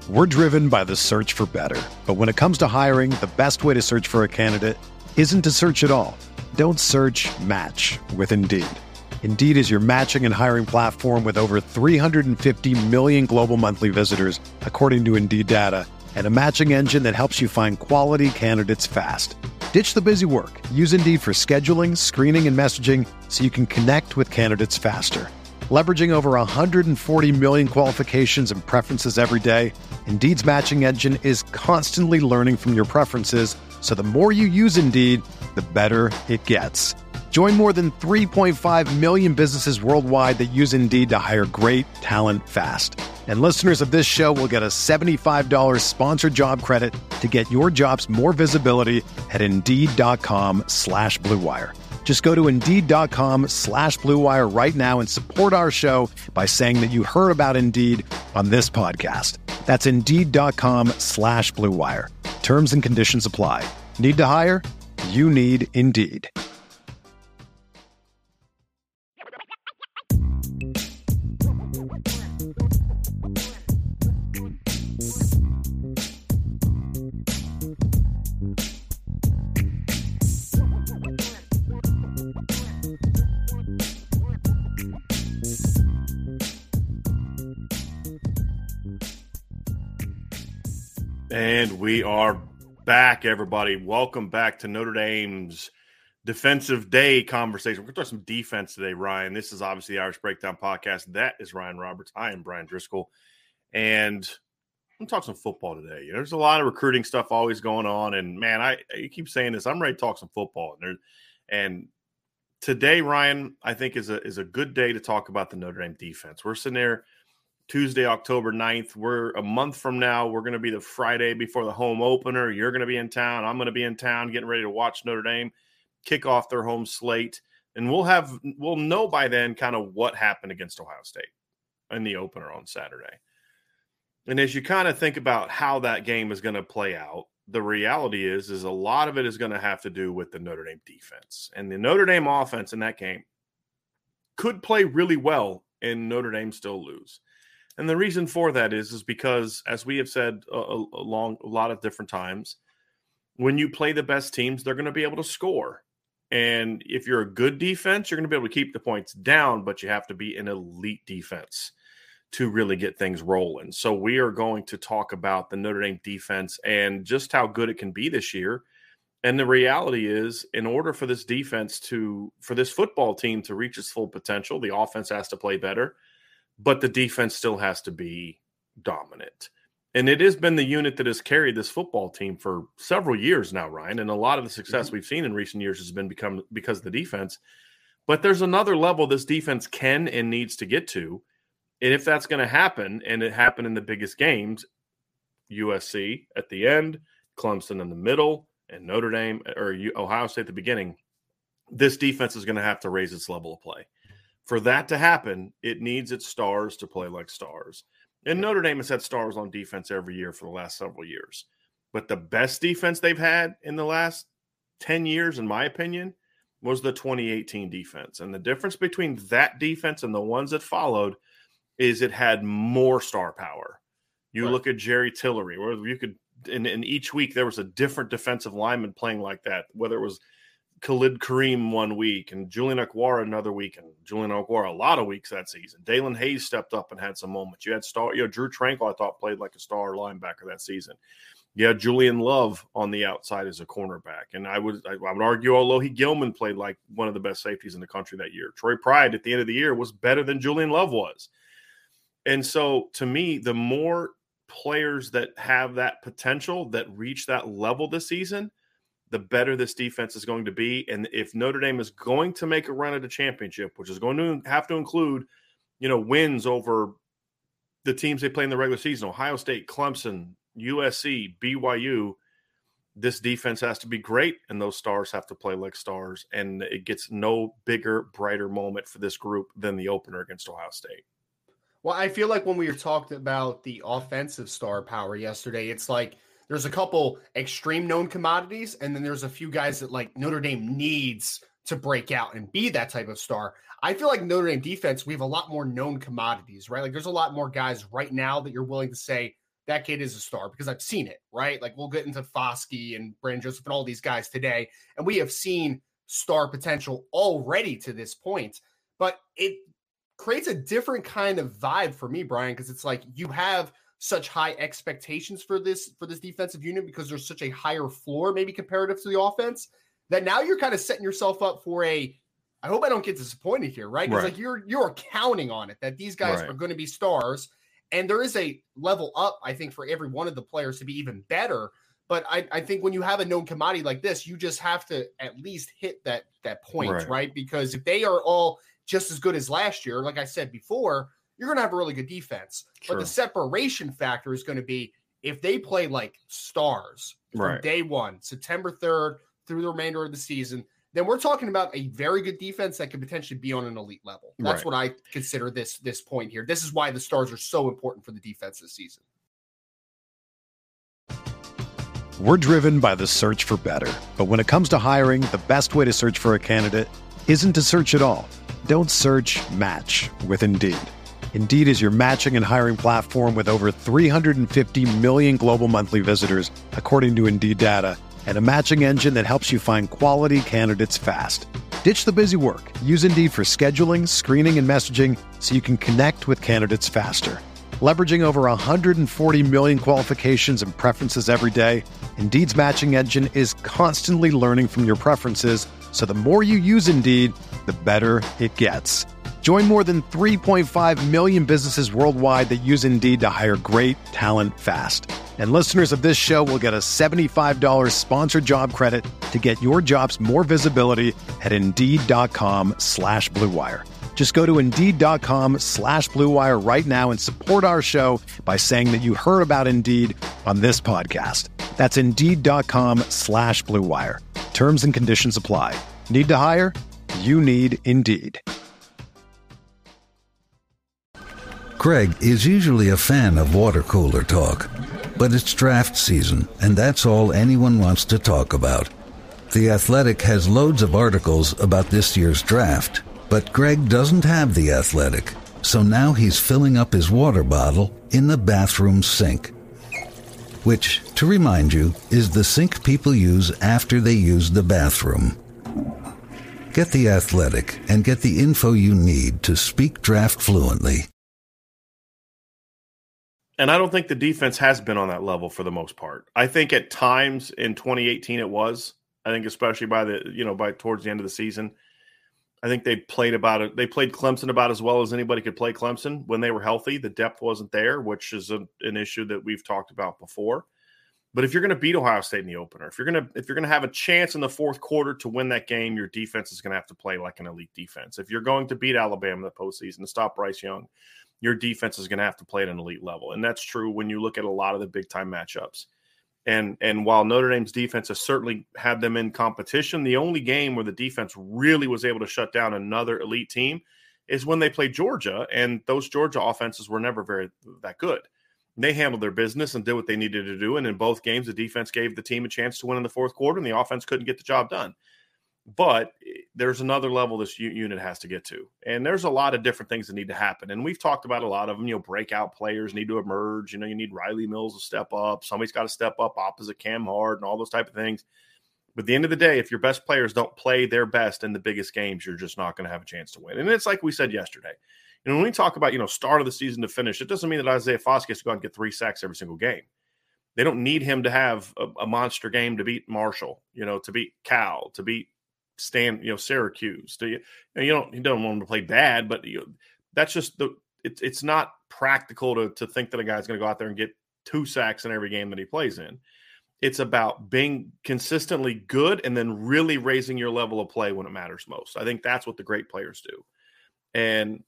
We're driven by the search for better. But when it comes to hiring, the best way to search for a candidate isn't to search at all. Don't search, match with Indeed. Indeed is your matching and hiring platform with over 350 million global monthly visitors, according to Indeed data, and a matching engine that helps you find quality candidates fast. Ditch the busy work. Use Indeed for scheduling, screening, and messaging so you can connect with candidates faster. Leveraging over 140 million qualifications and preferences every day, Indeed's matching engine is constantly learning from your preferences, so the more you use Indeed, the better it gets. Join more than 3.5 million businesses worldwide that use Indeed to hire great talent fast. And listeners of this show will get a $75 sponsored job credit to get your jobs more visibility at Indeed.com/Blue Wire. Just go to Indeed.com/Blue Wire right now and support our show by saying that you heard about Indeed on this podcast. That's Indeed.com/Blue Wire. Terms and conditions apply. Need to hire? You need Indeed. And we are back, everybody. Welcome back to Notre Dame's Defensive Day conversation. We're going to talk some defense today, Ryan. This is obviously the Irish Breakdown Podcast. That is Ryan Roberts. I am Brian Driscoll. And I'm talking some football today. There's a lot of recruiting stuff always going on. And, man, I keep saying this. I'm ready to talk some football. And today, Ryan, I think is a good day to talk about the Notre Dame defense. We're sitting there Tuesday, October 9th. We're a month from now. We're going to be the Friday before the home opener. You're going to be in town. I'm going to be in town getting ready to watch Notre Dame kick off their home slate. And we'll know by then kind of what happened against Ohio State in the opener on Saturday. And as you kind of think about how that game is going to play out, the reality is a lot of it is going to have to do with the Notre Dame defense. And the Notre Dame offense in that game could play really well and Notre Dame still lose. And the reason for that is because, as we have said a lot of different times, when you play the best teams, they're going to be able to score. And if you're a good defense, you're going to be able to keep the points down, but you have to be an elite defense to really get things rolling. So we are going to talk about the Notre Dame defense and just how good it can be this year. And the reality is, in order for this defense for this football team to reach its full potential, the offense has to play better. But the defense still has to be dominant. And it has been the unit that has carried this football team for several years now, Ryan. And a lot of the success we've seen in recent years has been because of the defense. But there's another level this defense can and needs to get to. And if that's going to happen, and it happened in the biggest games, USC at the end, Clemson in the middle, and Notre Dame or Ohio State at the beginning, this defense is going to have to raise its level of play. For that to happen, it needs its stars to play like stars. And Notre Dame has had stars on defense every year for the last several years. But the best defense they've had in the last 10 years, in my opinion, was the 2018 defense. And the difference between that defense and the ones that followed is it had more star power. You look at Jerry Tillery, where you could in each week there was a different defensive lineman playing like that, whether it was Khalid Kareem one week and Julian Okwara another week, and Julian Okwara a lot of weeks that season. Dalen Hayes stepped up and had some moments. You had Drew Tranquill, I thought, played like a star linebacker that season. You had Julian Love on the outside as a cornerback. And I would argue, Alohi Gilman played like one of the best safeties in the country that year. Troy Pride at the end of the year was better than Julian Love was. And so to me, the more players that have that potential, that reach that level this season, the better this defense is going to be. And if Notre Dame is going to make a run at a championship, which is going to have to include, wins over the teams they play in the regular season, Ohio State, Clemson, USC, BYU, this defense has to be great, and those stars have to play like stars. And it gets no bigger, brighter moment for this group than the opener against Ohio State. Well, I feel like when we were talking about the offensive star power yesterday, it's like there's a couple extreme known commodities, and then there's a few guys that like Notre Dame needs to break out and be that type of star. I feel like Notre Dame defense, we have a lot more known commodities, right? Like there's a lot more guys right now that you're willing to say that kid is a star because I've seen it, right? Like we'll get into Foskey and Brandon Joseph and all these guys today, and we have seen star potential already to this point, but it creates a different kind of vibe for me, Brian, because it's like you have such high expectations for this defensive unit because there's such a higher floor, maybe comparative to the offense, that now you're kind of setting yourself up for I hope I don't get disappointed here, right? Because like you're counting on it that these guys are going to be stars, and there is a level up, I think, for every one of the players to be even better. But I think when you have a known commodity like this, you just have to at least hit that point, right? Because if they are all just as good as last year, like I said before, you're going to have a really good defense. But the separation factor is going to be if they play like stars from day one, September 3rd through the remainder of the season, then we're talking about a very good defense that could potentially be on an elite level. That's what I consider this point here. This is why the stars are so important for the defense this season. We're driven by the search for better. But when it comes to hiring, the best way to search for a candidate isn't to search at all. Don't search, match with Indeed. Indeed is your matching and hiring platform with over 350 million global monthly visitors, according to Indeed data, and a matching engine that helps you find quality candidates fast. Ditch the busy work. Use Indeed for scheduling, screening, and messaging so you can connect with candidates faster. Leveraging over 140 million qualifications and preferences every day, Indeed's matching engine is constantly learning from your preferences, so the more you use Indeed, the better it gets. Join more than 3.5 million businesses worldwide that use Indeed to hire great talent fast. And listeners of this show will get a $75 sponsored job credit to get your jobs more visibility at Indeed.com/Blue Wire. Just go to Indeed.com/Blue Wire right now and support our show by saying that you heard about Indeed on this podcast. That's Indeed.com/Blue Wire. Terms and conditions apply. Need to hire? You need Indeed. Greg is usually a fan of water cooler talk, but it's draft season, and that's all anyone wants to talk about. The Athletic has loads of articles about this year's draft, but Greg doesn't have The Athletic, so now he's filling up his water bottle in the bathroom sink, which, to remind you, is the sink people use after they use the bathroom. Get The Athletic and get the info you need to speak draft fluently. And I don't think the defense has been on that level for the most part. I think at times in 2018 it was. I think especially by towards the end of the season, I think they played Clemson about as well as anybody could play Clemson when they were healthy. The depth wasn't there, which is an issue that we've talked about before. But if you're going to beat Ohio State in the opener, if you're going to have a chance in the fourth quarter to win that game, your defense is going to have to play like an elite defense. If you're going to beat Alabama in the postseason to stop Bryce Young, your defense is going to have to play at an elite level. And that's true when you look at a lot of the big-time matchups. And while Notre Dame's defense has certainly had them in competition, the only game where the defense really was able to shut down another elite team is when they played Georgia, and those Georgia offenses were never that good. They handled their business and did what they needed to do, and in both games, the defense gave the team a chance to win in the fourth quarter, and the offense couldn't get the job done. But there's another level this unit has to get to. And there's a lot of different things that need to happen. And we've talked about a lot of them. Breakout players need to emerge. You need Riley Mills to step up. Somebody's got to step up opposite Cam Hart and all those type of things. But at the end of the day, if your best players don't play their best in the biggest games, you're just not going to have a chance to win. And it's like we said yesterday. When we talk about, start of the season to finish, it doesn't mean that Isaiah Foskey has to go out and get 3 sacks every single game. They don't need him to have a monster game to beat Marshall, to beat Cal, to beat Syracuse. He don't want him to play bad, but that's just it's not practical to think that a guy's going to go out there and get 2 sacks in every game that he plays in. It's about being consistently good and then really raising your level of play when it matters most. I think that's what the great players do. And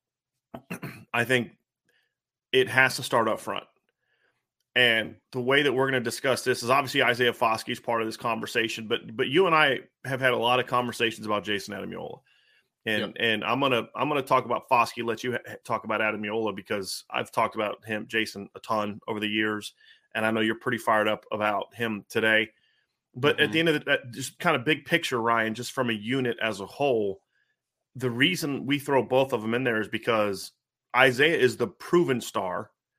I think it has to start up front. And the way that we're going to discuss this is obviously Isaiah Foskey's part of this conversation, but you and I have had a lot of conversations about Jayson Ademilola. And I'm gonna talk about Foskey, let you talk about Ademilola, because I've talked about Jayson a ton over the years, and I know you're pretty fired up about him today. But at the end of just kind of big picture, Ryan, just from a unit as a whole, the reason we throw both of them in there is because Isaiah is the proven star.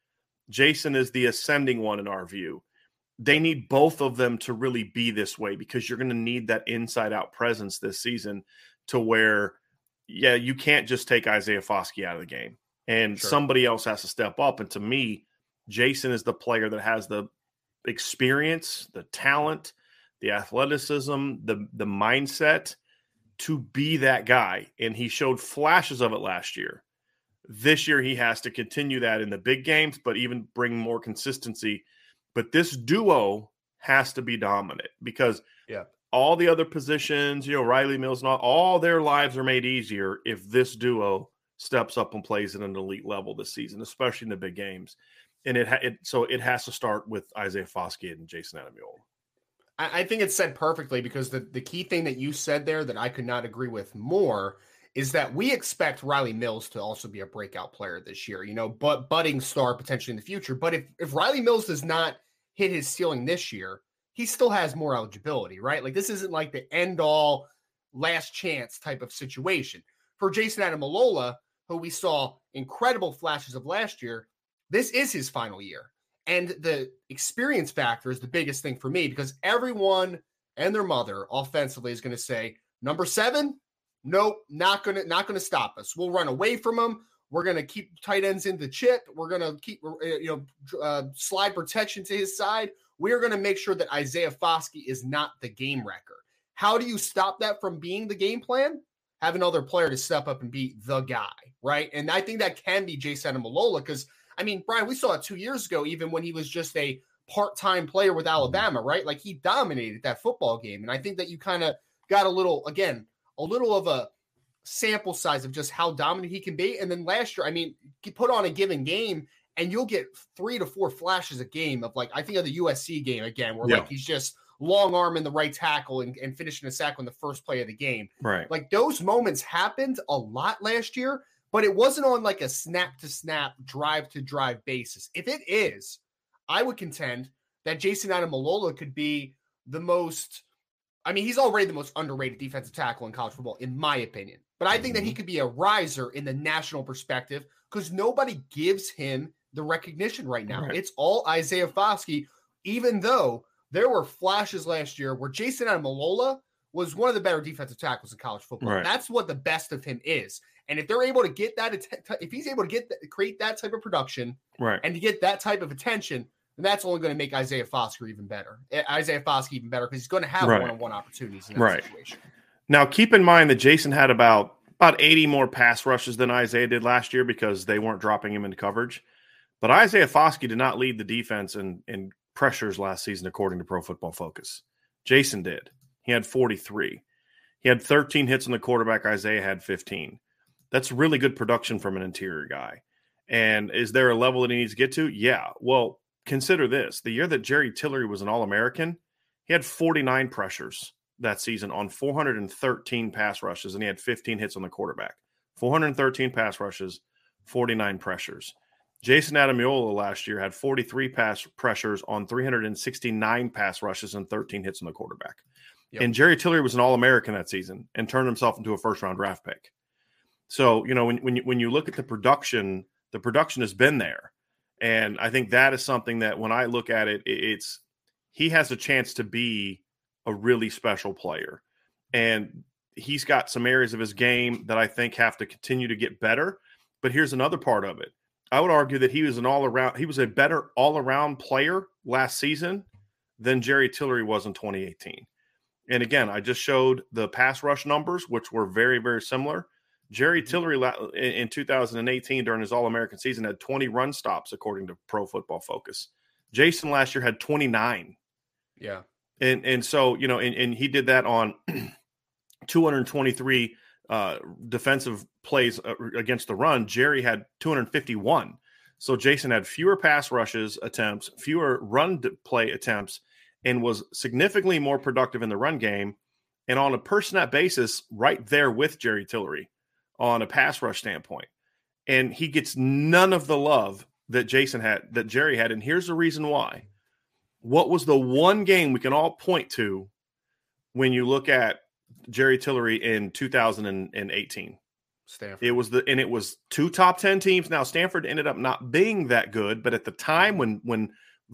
Jason is the ascending one in our view. They need both of them to really be this way because you're going to need that inside-out presence this season to where, you can't just take Isaiah Foskey out of the game. And somebody else has to step up. And to me, Jason is the player that has the experience, the talent, the athleticism, the mindset to be that guy. And he showed flashes of it last year. This year, he has to continue that in the big games, but even bring more consistency. But this duo has to be dominant because all the other positions, Riley Mills and all their lives are made easier if this duo steps up and plays at an elite level this season, especially in the big games. And so it has to start with Isaiah Foskey and Jason Ademilola. I think it's said perfectly because the key thing that you said there that I could not agree with more is that we expect Riley Mills to also be a breakout player this year, but budding star potentially in the future. But if Riley Mills does not hit his ceiling this year, he still has more eligibility, right? Like this isn't like the end all last chance type of situation. For Jason Ademilola, who we saw incredible flashes of last year, this is his final year. And the experience factor is the biggest thing for me because everyone and their mother offensively is going to say, number 7, nope, not gonna stop us. We'll run away from him. We're going to keep tight ends in the chip. We're going to keep, slide protection to his side. We're going to make sure that Isaiah Foskey is not the game wrecker. How do you stop that from being the game plan? Have another player to step up and be the guy, right? And I think that can be Jason Ademilola because, Brian, we saw it 2 years ago, even when he was just a part-time player with Alabama, right? Like he dominated that football game. And I think that you kind of got a little of a sample size of just how dominant he can be. And then last year, you put on a given game and you'll get 3 to 4 flashes a game of I think of the USC game again, where he's just long arm in the right tackle and finishing a sack on the first play of the game. Right. Like those moments happened a lot last year, but it wasn't on a snap to snap, drive to drive basis. If it is, I would contend that Jason Ademilola could be the most, he's already the most underrated defensive tackle in college football, in my opinion. But I think that he could be a riser in the national perspective because nobody gives him the recognition right now. Right. It's all Isaiah Foskey, even though there were flashes last year where Jason Ademilola was one of the better defensive tackles in college football. Right. That's what the best of him is. And if they're able to get that, if he's able to create that type of production and to get that type of attention, then that's only going to make Isaiah Foskey even better because he's going to have one-on-one opportunities in that situation. Now, keep in mind that Jason had about 80 more pass rushes than Isaiah did last year because they weren't dropping him into coverage. But Isaiah Foskey did not lead the defense in pressures last season, according to Pro Football Focus. Jason did. He had 43. He had 13 hits on the quarterback. Isaiah had 15. That's really good production from an interior guy. And is there a level that he needs to get to? Yeah. Well, consider this. The year that Jerry Tillery was an All-American, he had 49 pressures that season on 413 pass rushes, and he had 15 hits on the quarterback. 413 pass rushes, 49 pressures. Jason Ademilola last year had 43 pass pressures on 369 pass rushes and 13 hits on the quarterback. Yep. And Jerry Tillery was an All-American that season and turned himself into a first-round draft pick. So, when you look at the production has been there. And I think that is something that when I look at it, he has a chance to be a really special player. And he's got some areas of his game that I think have to continue to get better. But here's another part of it. I would argue that he was a better all-around player last season than Jerry Tillery was in 2018. And again, I just showed the pass rush numbers, which were very, very similar. Jerry Tillery in 2018 during his All-American season had 20 run stops, according to Pro Football Focus. Jason last year had 29. Yeah. And so, and he did that on 223 defensive plays against the run. Jerry had 251. So Jason had fewer pass rushes attempts, fewer run play attempts, and was significantly more productive in the run game. And on a per snap basis, right there with Jerry Tillery on a pass rush standpoint. And he gets none of the love that Jerry had. And here's the reason why. What was the one game we can all point to when you look at Jerry Tillery in 2018? Stanford. It was two top 10 teams. Now Stanford ended up not being that good, but at the time when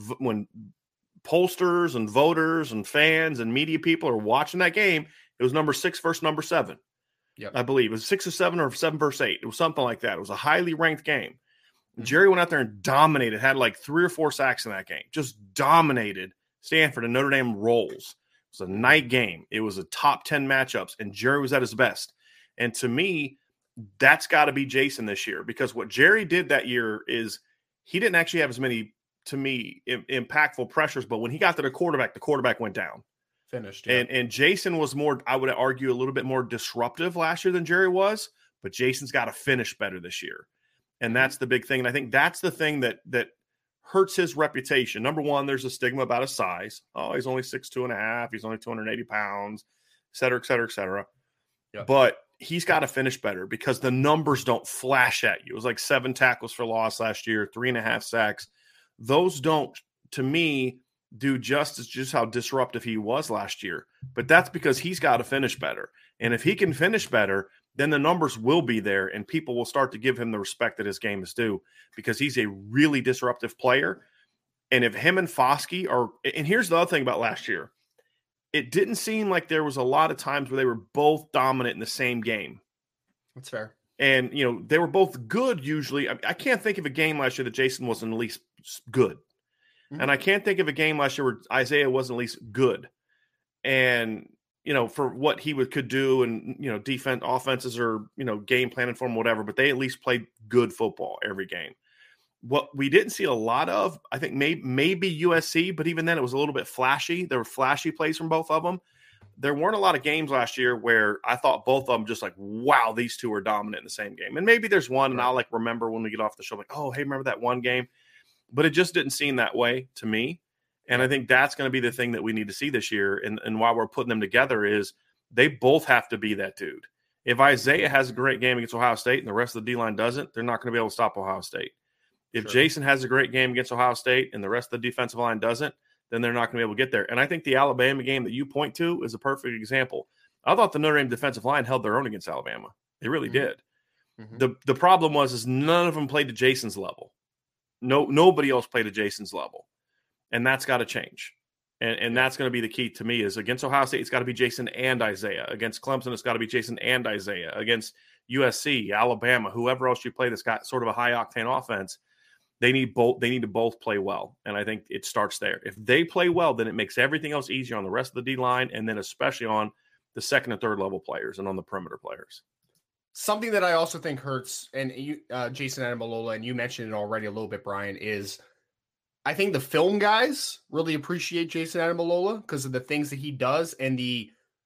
pollsters and voters and fans and media people are watching that game, it was number 6 versus number 7. Yep. I believe it was 6 or 7 or 7 versus 8. It was something like that. It was a highly ranked game. Mm-hmm. Jerry went out there and dominated, had like 3 or 4 sacks in that game, just dominated Stanford, and Notre Dame rolls. It was a night game. It was a top 10 matchups, and Jerry was at his best. And to me, that's got to be Jason this year, because what Jerry did that year is he didn't actually have as many, to me, impactful pressures, but when he got to the quarterback went down. Finished. Yeah. And Jason was more, I would argue, a little bit more disruptive last year than Jerry was, but Jason's got to finish better this year. And that's the big thing. And I think that's the thing that hurts his reputation. Number one, there's a stigma about his size. Oh, he's only 6'2.5". He's only 280 pounds, et cetera, et cetera, et cetera. Yep. But he's got to finish better because the numbers don't flash at you. It was like 7 tackles for loss last year, 3.5 sacks. Those don't, to me, do justice just how disruptive he was last year. But that's because he's got to finish better. And if he can finish better, then the numbers will be there and people will start to give him the respect that his game is due, because he's a really disruptive player. And if him and Foskey are – and here's the other thing about last year. It didn't seem like there was a lot of times where they were both dominant in the same game. That's fair. And, they were both good usually. I can't think of a game last year that Jason wasn't at least good. Mm-hmm. And I can't think of a game last year where Isaiah wasn't at least good. And, for what he could do and, defense, offenses or, game planning for him, whatever, but they at least played good football every game. What we didn't see a lot of, I think maybe USC, but even then it was a little bit flashy. There were flashy plays from both of them. There weren't a lot of games last year where I thought both of them just like, wow, these two are dominant in the same game. And maybe there's one, and I'll remember when we get off the show, like, oh, hey, remember that one game? But it just didn't seem that way to me. And I think that's going to be the thing that we need to see this year. And why we're putting them together is they both have to be that dude. If Isaiah has a great game against Ohio State and the rest of the D-line doesn't, they're not going to be able to stop Ohio State. If Jason has a great game against Ohio State and the rest of the defensive line doesn't, then they're not going to be able to get there. And I think the Alabama game that you point to is a perfect example. I thought the Notre Dame defensive line held their own against Alabama. They really did. Mm-hmm. The problem was none of them played to Jason's level. Nobody else played at Jason's level. And that's got to change. And that's going to be the key to me is against Ohio State, it's got to be Jason and Isaiah. Against Clemson, it's got to be Jason and Isaiah. Against USC, Alabama, whoever else you play that's got sort of a high-octane offense, they need to both play well. And I think it starts there. If they play well, then it makes everything else easier on the rest of the D-line and then especially on the second and third level players and on the perimeter players. Something that I also think hurts, and you, Jason Ademilola, and you mentioned it already a little bit, Brian, is I think the film guys really appreciate Jason Ademilola because of the things that he does and the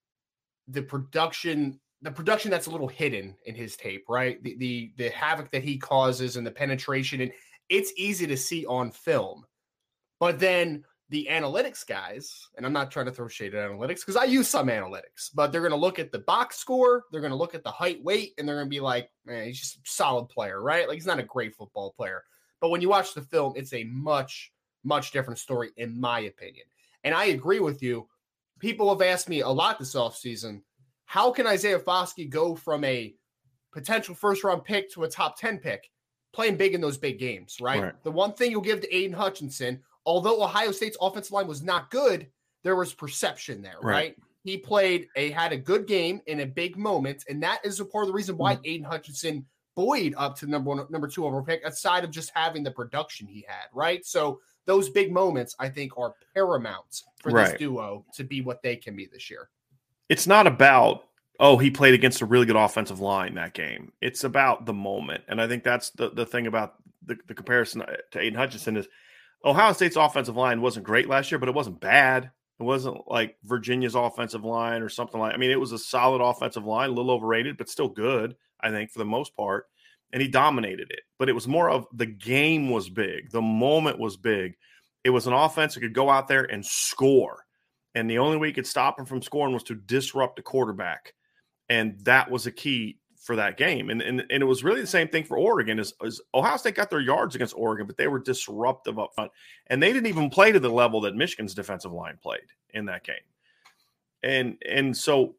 production that's a little hidden in his tape, right? The havoc that he causes and the penetration, and it's easy to see on film. But then the analytics guys, and I'm not trying to throw shade at analytics because I use some analytics, but they're going to look at the box score, they're going to look at the height, weight, and they're going to be like, man, he's just a solid player, right? Like he's not a great football player. But when you watch the film, it's a much, much different story, in my opinion. And I agree with you. People have asked me a lot this offseason, how can Isaiah Foskey go from a potential first-round pick to a top 10 pick, playing big in those big games, right? The one thing you'll give to Aiden Hutchinson, although Ohio State's offensive line was not good, there was perception there, right? He had a good game in a big moment, and that is a part of the reason why Aiden Hutchinson buoyed up to number 2 overall pick, aside of just having the production he had, right? So those big moments, I think, are paramount for this duo to be what they can be this year. It's not about, he played against a really good offensive line that game. It's about the moment. And I think that's the thing about the comparison to Aiden Hutchinson is Ohio State's offensive line wasn't great last year, but it wasn't bad. It wasn't like Virginia's offensive line or something like – I mean, it was a solid offensive line, a little overrated, but still good, I think, for the most part. And he dominated it. But it was more of the game was big. The moment was big. It was an offense that could go out there and score. And the only way you could stop him from scoring was to disrupt the quarterback. And that was a key for that game. And it was really the same thing for Oregon as Ohio State got their yards against Oregon, but they were disruptive up front. And they didn't even play to the level that Michigan's defensive line played in that game. And so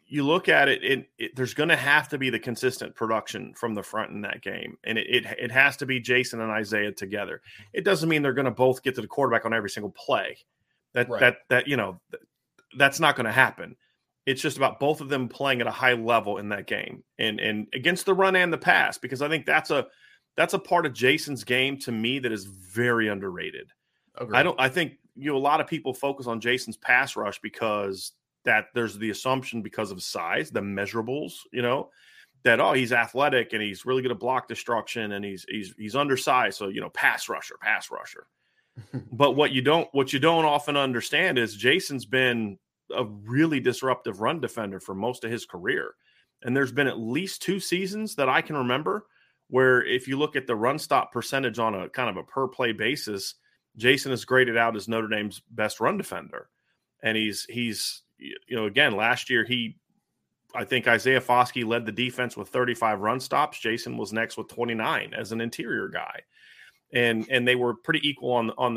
you look at it, there's going to have to be the consistent production from the front in that game. And it has to be Jason and Isaiah together. It doesn't mean they're going to both get to the quarterback on every single play. That's not going to happen. It's just about both of them playing at a high level in that game and against the run and the pass, because I think that's a part of Jason's game to me that is very underrated. Agreed. I think a lot of people focus on Jason's pass rush because that there's the assumption because of size, the measurables, that, he's athletic and he's really good at block destruction and he's undersized. So, pass rusher. But what you don't often understand is Jason's been a really disruptive run defender for most of his career. And there's been at least 2 seasons that I can remember where if you look at the run stop percentage on a kind of a per play basis, Jason is graded out as Notre Dame's best run defender. And he's again, last year, I think Isaiah Foskey led the defense with 35 run stops. Jason was next with 29 as an interior guy. And they were pretty equal on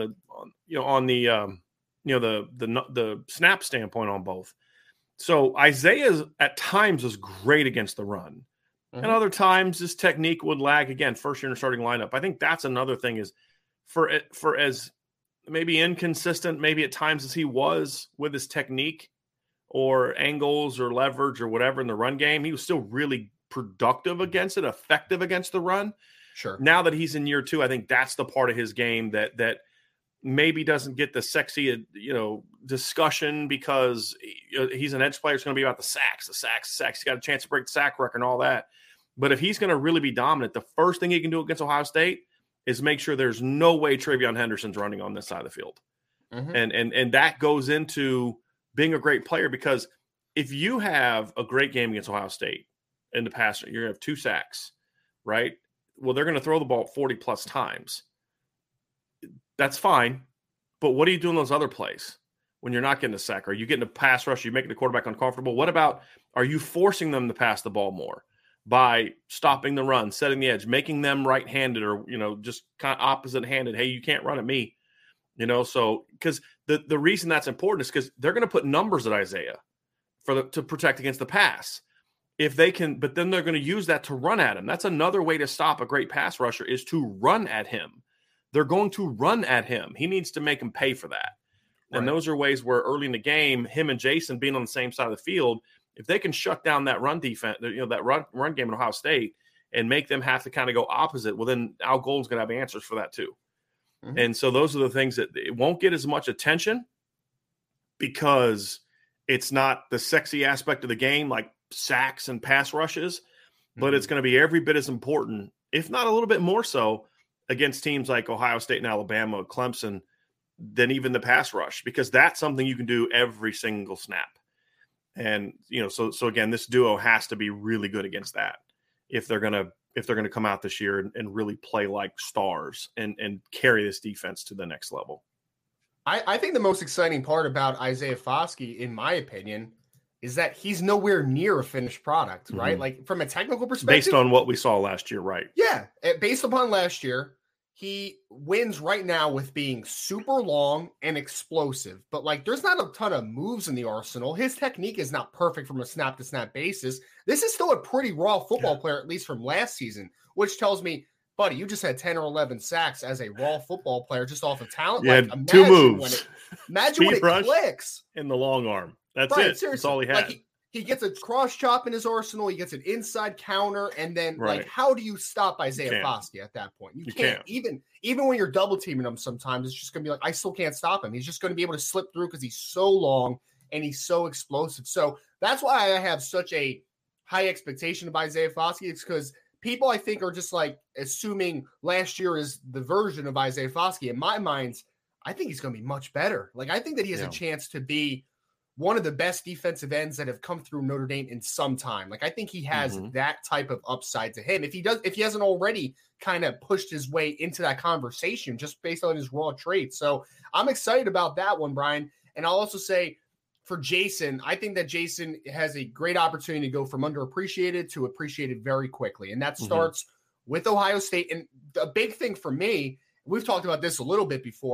the snap standpoint on both. So Isaiah at times is great against the run. Mm-hmm. And other times his technique would lag. Again, first year in the starting lineup. I think that's another thing is for as maybe inconsistent, maybe at times as he was with his technique or angles or leverage or whatever in the run game, he was still really productive against it, effective against the run. Sure. Now that he's in year 2, I think that's the part of his game that maybe doesn't get the sexy, discussion because he's an edge player. It's going to be about the sacks. He's got a chance to break the sack record and all that. But if he's going to really be dominant, the first thing he can do against Ohio State is make sure there's no way TreVeyon Henderson's running on this side of the field. Mm-hmm. And that goes into being a great player, because if you have a great game against Ohio State in the past, you're going to have 2 sacks, right? Well, they're going to throw the ball 40 plus times. That's fine. But what are you doing those other plays when you're not getting a sack? Are you getting a pass rush? Are you making the quarterback uncomfortable? What about, are you forcing them to pass the ball more by stopping the run, setting the edge, making them right-handed or, just kind of opposite-handed? Hey, you can't run at me. So because the reason that's important is because they're going to put numbers at Isaiah to protect against the pass. If they can, but then they're going to use that to run at him. That's another way to stop a great pass rusher, is to run at him. They're going to run at him. He needs to make him pay for that. Right. And those are ways where early in the game, him and Jason being on the same side of the field, if they can shut down that run defense, that run game in Ohio State and make them have to kind of go opposite, well, then Al Golden's going to have answers for that too. Mm-hmm. And so those are the things that it won't get as much attention because it's not the sexy aspect of the game like sacks and pass rushes, but it's going to be every bit as important, if not a little bit more so, against teams like Ohio State and Alabama, Clemson, than even the pass rush, because that's something you can do every single snap. And, so again, this duo has to be really good against that if they're going to come out this year and really play like stars and carry this defense to the next level. I think the most exciting part about Isaiah Foskey, in my opinion, is that he's nowhere near a finished product, right? Mm-hmm. Like from a technical perspective. Based on what we saw last year, right? Yeah. Based upon last year, he wins right now with being super long and explosive. But there's not a ton of moves in the arsenal. His technique is not perfect from a snap-to-snap basis. This is still a pretty raw football player, at least from last season, which tells me, buddy, you just had 10 or 11 sacks as a raw football player just off of talent. Yeah, like, 2 moves. Imagine when it clicks. In the long arm. That's right, it. Seriously. That's all he had. He gets a cross chop in his arsenal. He gets an inside counter. And then, how do you stop Isaiah Foskey at that point? You can't. Even when you're double teaming him sometimes, it's just going to be I still can't stop him. He's just going to be able to slip through because he's so long and he's so explosive. So that's why I have such a high expectation of Isaiah Foskey. It's because people, I think, are just assuming last year is the version of Isaiah Foskey. In my mind, I think he's going to be much better. I think that he has a chance to be one of the best defensive ends that have come through Notre Dame in some time. I think he has that type of upside to him. If he hasn't already kind of pushed his way into that conversation just based on his raw traits. So I'm excited about that one, Brian. And I'll also say for Jason, I think that Jason has a great opportunity to go from underappreciated to appreciated very quickly. And that starts with Ohio State. And a big thing for me, we've talked about this a little bit before,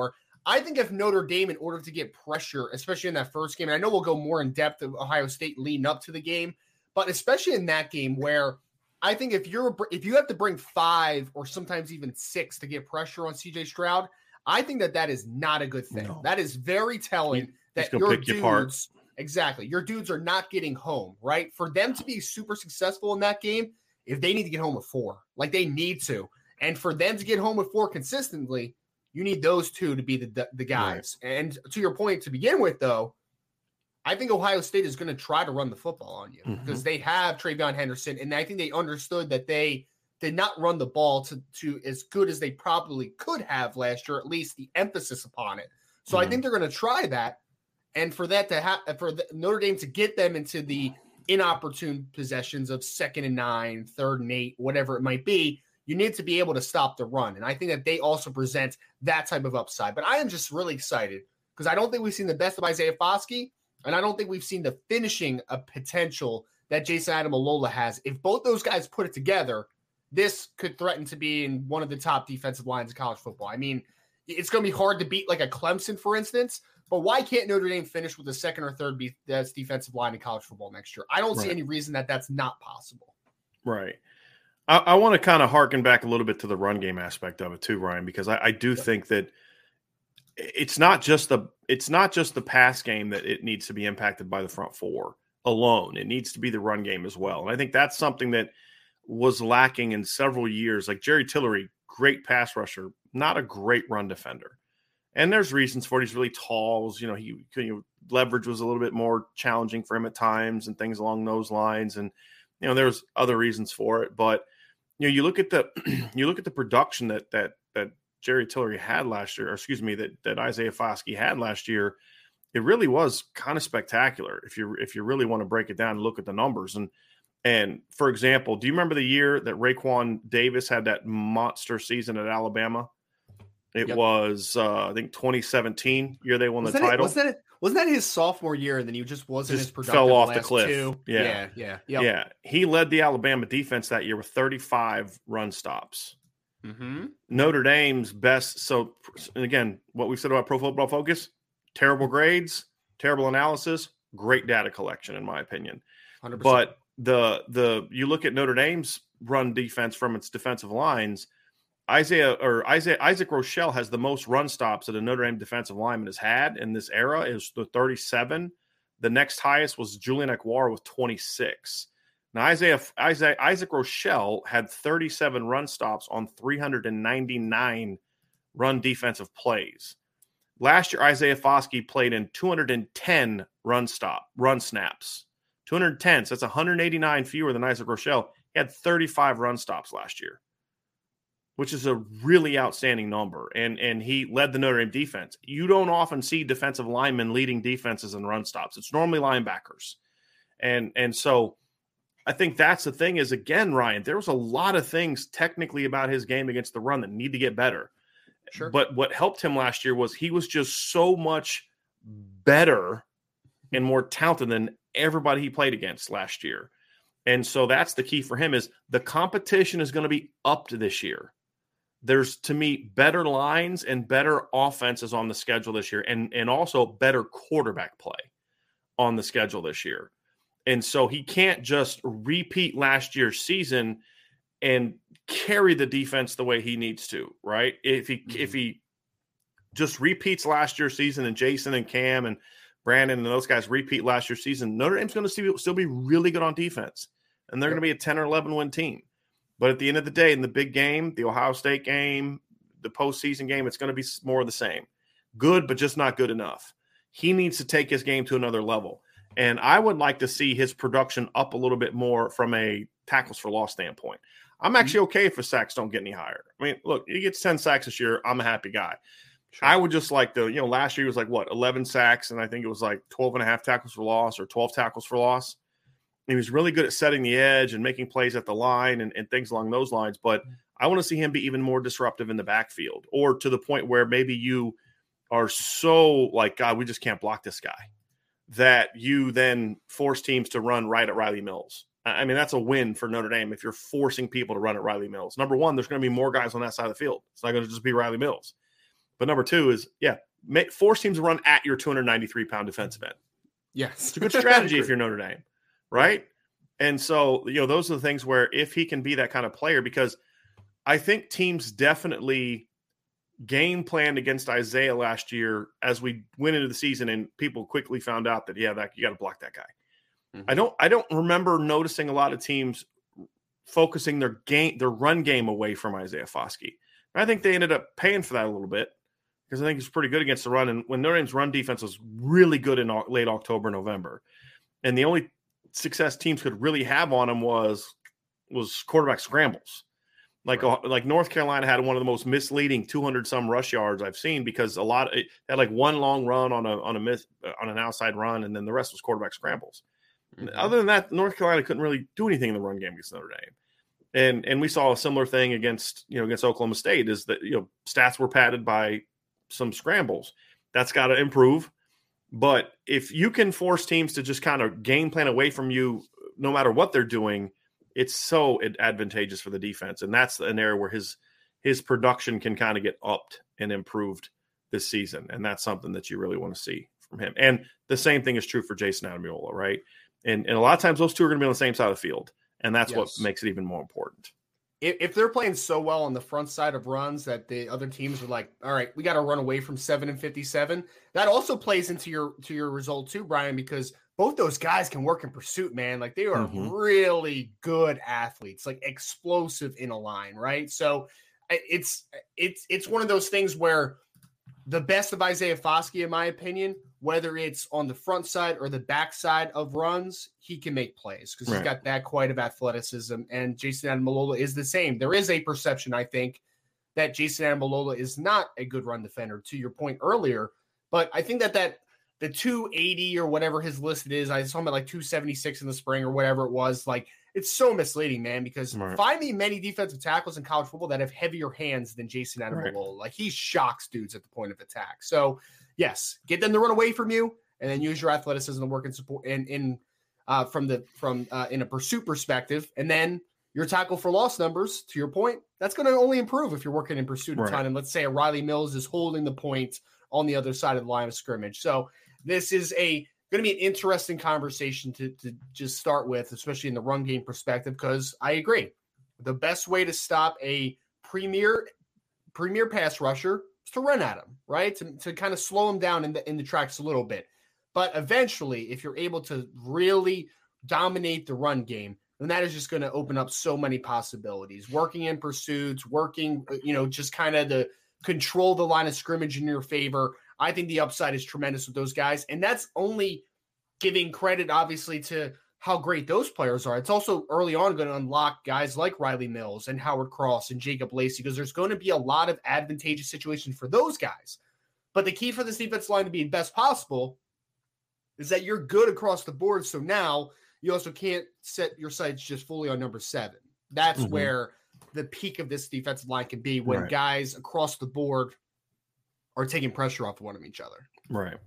I think if Notre Dame, in order to get pressure, especially in that first game, and I know we'll go more in depth of Ohio State leading up to the game, but especially in that game where I think if you have to bring 5 or sometimes even 6 to get pressure on CJ Stroud, I think that is not a good thing. No. That is very telling that your dudes, exactly, your dudes are not getting home, right? For them to be super successful in that game, if they need to get home with 4, like they need to, and for them to get home with 4 consistently, you need those 2 to be the guys. Right. And to your point, to begin with, though, I think Ohio State is going to try to run the football on you because they have TreVeyon Henderson, and I think they understood that they did not run the ball to as good as they probably could have last year, at least the emphasis upon it. So I think they're going to try that, and for that to happen, for Notre Dame to get them into the inopportune possessions of 2nd and 9, 3rd and 8, whatever it might be, you need to be able to stop the run. And I think that they also present that type of upside. But I am just really excited because I don't think we've seen the best of Isaiah Foskey, and I don't think we've seen the finishing potential that Jason Ademilola has. If both those guys put it together, this could threaten to be in one of the top defensive lines of college football. I mean, it's going to be hard to beat like a Clemson, for instance, but why can't Notre Dame finish with the 2nd or 3rd best defensive line in college football next year? I don't see any reason that that's not possible. Right. I want to kind of harken back a little bit to the run game aspect of it too, Ryan, because I do think that it's not just the pass game that it needs to be impacted by the front 4 alone. It needs to be the run game as well. And I think that's something that was lacking in several years. Like Jerry Tillery, great pass rusher, not a great run defender. And there's reasons for it. He's really tall. Leverage was a little bit more challenging for him at times and things along those lines. And, there's other reasons for it, but you look at the production that Jerry Tillery had last year, or excuse me, that Isaiah Foskey had last year. It really was kind of spectacular if you really want to break it down and look at the numbers. And for example, do you remember the year that Raekwon Davis had that monster season at Alabama? It was I think 2017 year they won the title. Wasn't that his sophomore year, and then he just wasn't as productive? Fell off the cliff. 2? Yeah. He led the Alabama defense that year with 35 run stops. Notre Dame's best. So, and again, what we said about Pro Football Focus: terrible grades, terrible analysis, great data collection, in my opinion. 100%. But you look at Notre Dame's run defense from its defensive lines. Isaac Rochelle has the most run stops that a Notre Dame defensive lineman has had in this era, is the 37. The next highest was Julian Ekwara with 26. Now, Isaac Rochelle had 37 run stops on 399 run defensive plays. Last year, Isaiah Foskey played in 210 run snaps. 210, so that's 189 fewer than Isaac Rochelle. He had 35 run stops last year, which is a really outstanding number. And he led the Notre Dame defense. You don't often see defensive linemen leading defenses in run stops. It's normally linebackers. And so I think that's the thing is, again, Ryan, there was a lot of things technically about his game against the run that need to get better. Sure. But what helped him last year was he was just so much better and more talented than everybody he played against last year. And so that's the key for him is the competition is going to be upped this year. There's, to me, better lines and better offenses on the schedule this year, and also better quarterback play on the schedule this year. And so he can't just repeat last year's season and carry the defense the way he needs to, right? If he just repeats last year's season and Jason and Cam and Brandon and those guys repeat last year's season, Notre Dame's going to still be really good on defense, and they're going to be a 10 or 11 win team. But at the end of the day, in the big game, the Ohio State game, the postseason game, it's going to be more of the same. Good, but just not good enough. He needs to take his game to another level. And I would like to see his production up a little bit more from a tackles for loss standpoint. I'm actually okay if his sacks don't get any higher. I mean, look, he gets 10 sacks this year. I'm a happy guy. Sure. I would just like last year he was like, 11 sacks, and I think it was like 12 and a half tackles for loss or 12 tackles for loss. He was really good at setting the edge and making plays at the line and things along those lines. But I want to see him be even more disruptive in the backfield, or to the point where maybe you are so like, God, we just can't block this guy, that you then force teams to run right at Riley Mills. I mean, that's a win for Notre Dame if you're forcing people to run at Riley Mills. Number one, there's going to be more guys on that side of the field. It's not going to just be Riley Mills. But number two is, force teams to run at your 293-pound defensive end. Yes. It's a good strategy if you're Notre Dame, right? And so, those are the things where if he can be that kind of player, because I think teams definitely game planned against Isaiah last year as we went into the season, and people quickly found out that, that you got to block that guy. Mm-hmm. I don't remember noticing a lot of teams focusing their run game away from Isaiah Foskey. I think they ended up paying for that a little bit because I think he's pretty good against the run. And when Notre Dame's run defense was really good in late October, November, and the only success teams could really have on him was quarterback scrambles. Like North Carolina had one of the most misleading 200-some rush yards I've seen, because it had like one long run on an outside run, and then the rest was quarterback scrambles. Mm-hmm. Other than that, North Carolina couldn't really do anything in the run game against Notre Dame. And we saw a similar thing against Oklahoma State, is that stats were padded by some scrambles. That's got to improve. But if you can force teams to just kind of game plan away from you, no matter what they're doing, it's so advantageous for the defense. And that's an area where his production can kind of get upped and improved this season. And that's something that you really want to see from him. And the same thing is true for Jayson Ademilola, right? And a lot of times those two are going to be on the same side of the field. And that's what makes it even more important. If they're playing so well on the front side of runs that the other teams are like, all right, we got to run away from 7 and 57. That also plays into your result too, Brian, because both those guys can work in pursuit, man. Like, they are really good athletes, like explosive in a line, right? So it's one of those things where the best of Isaiah Foskey, in my opinion, whether it's on the front side or the back side of runs, he can make plays because he's got that quite of athleticism. And Jayson Ademilola is the same. There is a perception, I think, that Jayson Ademilola is not a good run defender, to your point earlier. But I think that the 280 or whatever his listed is, I saw him at like 276 in the spring or whatever it was. Like, it's so misleading, man, because find me many defensive tackles in college football that have heavier hands than Jayson Ademilola. Like, he shocks dudes at the point of attack. So, yes, get them to run away from you, and then use your athleticism to work in support in a pursuit perspective, and then your tackle for loss numbers. To your point, that's going to only improve if you're working in pursuit a ton. And let's say a Riley Mills is holding the point on the other side of the line of scrimmage. So this is going to be an interesting conversation to just start with, especially in the run game perspective, because I agree, the best way to stop a premier pass rusher is to run at him, right? To kind of slow him down in the tracks a little bit. But eventually, if you're able to really dominate the run game, then that is just going to open up so many possibilities. Working in pursuits, just kind of to control the line of scrimmage in your favor. I think the upside is tremendous with those guys. And that's only giving credit, obviously, to how great those players are. It's also early on going to unlock guys like Riley Mills and Howard Cross and Jacob Lacey, because there's going to be a lot of advantageous situations for those guys. But the key for this defensive line to be best possible is that you're good across the board. So now you also can't set your sights just fully on number 7. That's where the peak of this defensive line can be, when guys across the board are taking pressure off one of each other. Right.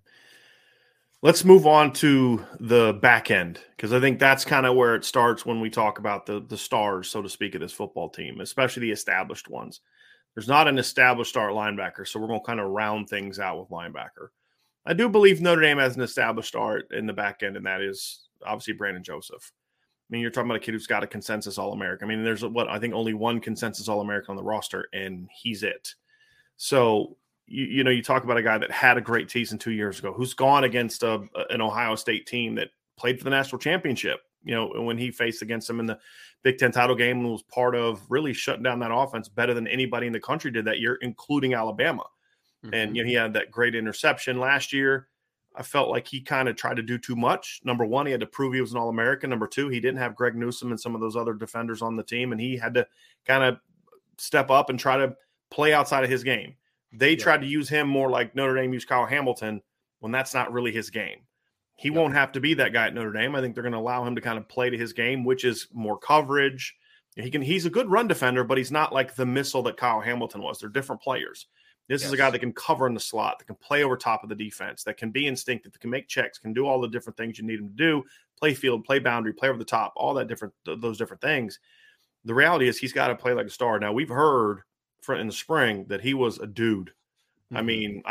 Let's move on to the back end, because I think that's kind of where it starts when we talk about the stars, so to speak, of this football team, especially the established ones. There's not an established star linebacker, so we're going to kind of round things out with linebacker. I do believe Notre Dame has an established star in the back end, and that is obviously Brandon Joseph. I mean, you're talking about a kid who's got a consensus All-American. I mean, there's I think only one consensus All-American on the roster, and he's it. So, you talk about a guy that had a great season 2 years ago, who's gone against an Ohio State team that played for the national championship, when he faced against them in the Big Ten title game, and was part of really shutting down that offense better than anybody in the country did that year, including Alabama. And, he had that great interception last year. I felt like he kind of tried to do too much. Number one, he had to prove he was an All-American. Number two, he didn't have Greg Newsome and some of those other defenders on the team, and he had to kind of step up and try to play outside of his game. They tried to use him more like Notre Dame used Kyle Hamilton, when that's not really his game. He won't have to be that guy at Notre Dame. I think they're going to allow him to kind of play to his game, which is more coverage. He's a good run defender, but he's not like the missile that Kyle Hamilton was. They're different players. This is a guy that can cover in the slot, that can play over top of the defense, that can be instinctive, that can make checks, can do all the different things you need him to do, play field, play boundary, play over the top, all that those different things. The reality is he's got to play like a star. Now, we've heard in the spring that he was a dude. I mean, I had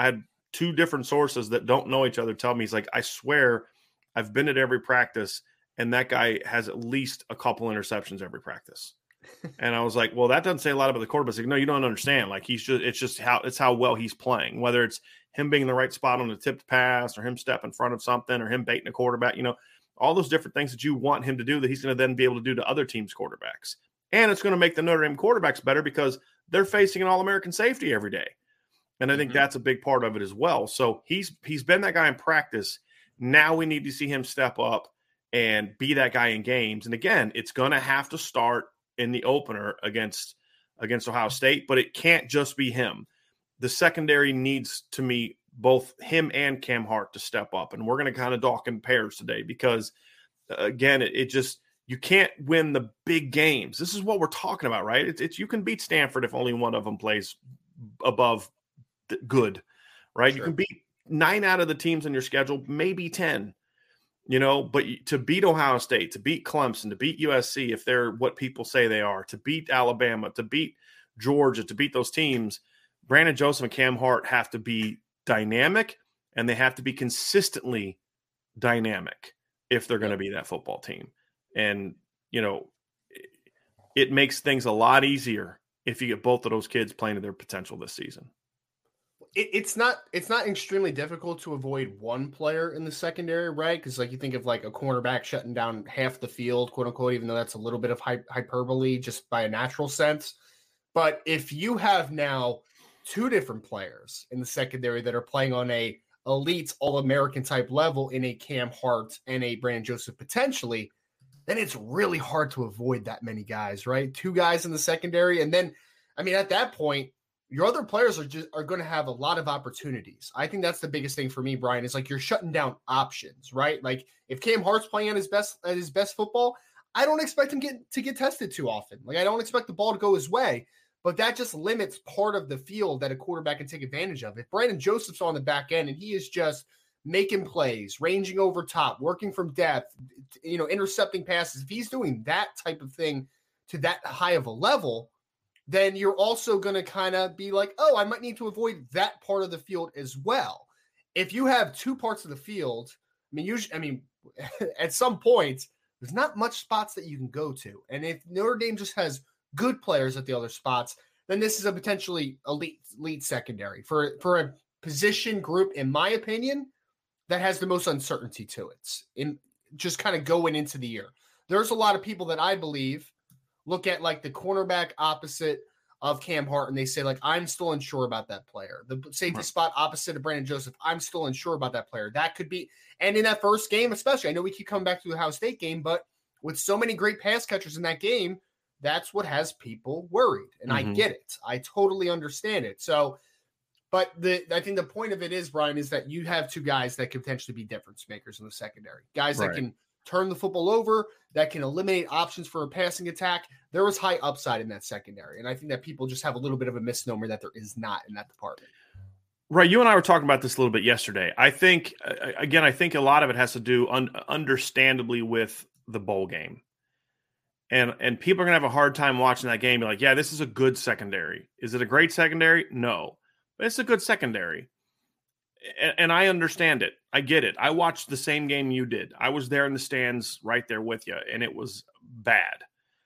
two different sources that don't know each other tell me, he's like, I swear I've been at every practice and that guy has at least a couple interceptions every practice. And I was like, well, that doesn't say a lot about the quarterback. Like, no, you don't understand. Like, it's how well he's playing, whether it's him being in the right spot on the tipped pass or him step in front of something or him baiting a quarterback, all those different things that you want him to do that he's going to then be able to do to other teams' quarterbacks. And it's going to make the Notre Dame quarterbacks better because they're facing an All-American safety every day. And I think that's a big part of it as well. So he's been that guy in practice. Now we need to see him step up and be that guy in games. And again, it's going to have to start in the opener against Ohio State, but it can't just be him. The secondary needs, to me, both him and Cam Hart to step up. And we're going to kind of talk in pairs today because, again, it just – you can't win the big games. This is what we're talking about, right? It's you can beat Stanford if only one of them plays above good, right? Sure. You can beat 9 out of the teams on your schedule, maybe 10, but to beat Ohio State, to beat Clemson, to beat USC, if they're what people say they are, to beat Alabama, to beat Georgia, to beat those teams, Brandon Joseph and Cam Hart have to be dynamic and they have to be consistently dynamic if they're going to be that football team. And, it makes things a lot easier if you get both of those kids playing to their potential this season. It's not extremely difficult to avoid one player in the secondary, right? Because you think of a cornerback shutting down half the field, quote unquote, even though that's a little bit of hyperbole just by a natural sense. But if you have now 2 different players in the secondary that are playing on a elite All-American type level in a Cam Hart and a Brandon Joseph potentially, then it's really hard to avoid that many guys, right? 2 guys in the secondary. And then, at that point, your other players are going to have a lot of opportunities. I think that's the biggest thing for me, Brian, is you're shutting down options, right? If Cam Hart's playing at his best football, I don't expect him to get tested too often. I don't expect the ball to go his way, but that just limits part of the field that a quarterback can take advantage of. If Brandon Joseph's on the back end and he is just making plays, ranging over top, working from depth, intercepting passes, if he's doing that type of thing to that high of a level, then you're also going to kind of be like, oh, I might need to avoid that part of the field as well. If you have 2 parts of the field, at some point, there's not much spots that you can go to. And if Notre Dame just has good players at the other spots, then this is a potentially elite secondary for a position group, in my opinion, that has the most uncertainty to it in just kind of going into the year. There's a lot of people that I believe look at the cornerback opposite of Cam Hart and they say I'm still unsure about that player. The safety spot opposite of Brandon Joseph, I'm still unsure about that player. That could be, and in that first game especially, I know we keep coming back to the Ohio State game, but with so many great pass catchers in that game, that's what has people worried. And I get it. I totally understand it. So, but I think the point of it is, Brian, is that you have 2 guys that could potentially be difference makers in the secondary. Guys that can turn the football over, that can eliminate options for a passing attack. There was high upside in that secondary. And I think that people just have a little bit of a misnomer that there is not in that department. Right. You and I were talking about this a little bit yesterday. I think a lot of it has to do understandably with the bowl game. And people are going to have a hard time watching that game. Be like, yeah, this is a good secondary. Is it a great secondary? No. But it's a good secondary. And I understand it. I get it. I watched the same game you did. I was there in the stands right there with you, and it was bad.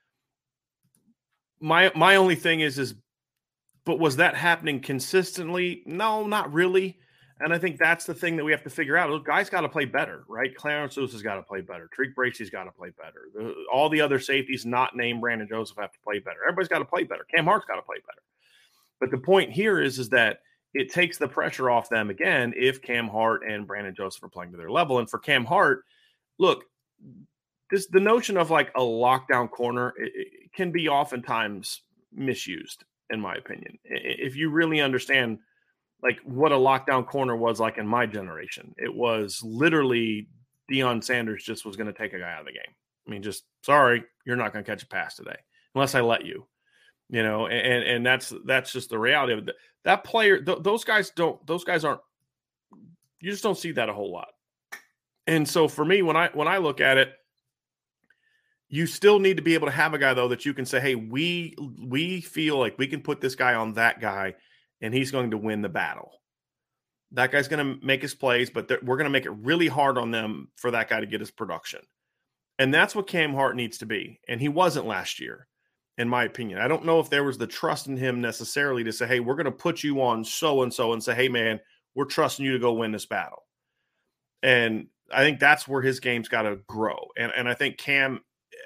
My only thing is, but was that happening consistently? No, not really. And I think that's the thing that we have to figure out. Look, guys got to play better, right? Clarence Lewis has got to play better. Tariq Bracy's got to play better. All the other safeties not named Brandon Joseph have to play better. Everybody's got to play better. Cam Hart's got to play better. But the point here is that it takes the pressure off them again if Cam Hart and Brandon Joseph are playing to their level. And for Cam Hart, look, the notion of a lockdown corner it can be oftentimes misused, in my opinion. If you really understand what a lockdown corner was like in my generation, it was literally Deion Sanders just was going to take a guy out of the game. Just sorry, you're not going to catch a pass today unless I let you. And that's just the reality of it. That player, those guys aren't, you just don't see that a whole lot. And so for me, when I look at it, you still need to be able to have a guy though, that you can say, hey, we feel like we can put this guy on that guy and he's going to win the battle. That guy's going to make his plays, but we're going to make it really hard on them for that guy to get his production. And that's what Cam Hart needs to be. And he wasn't last year, in my opinion. I don't know if there was the trust in him necessarily to say, hey, we're going to put you on so-and-so and say, hey, man, we're trusting you to go win this battle. And I think that's where his game's got to grow. And I think Cam,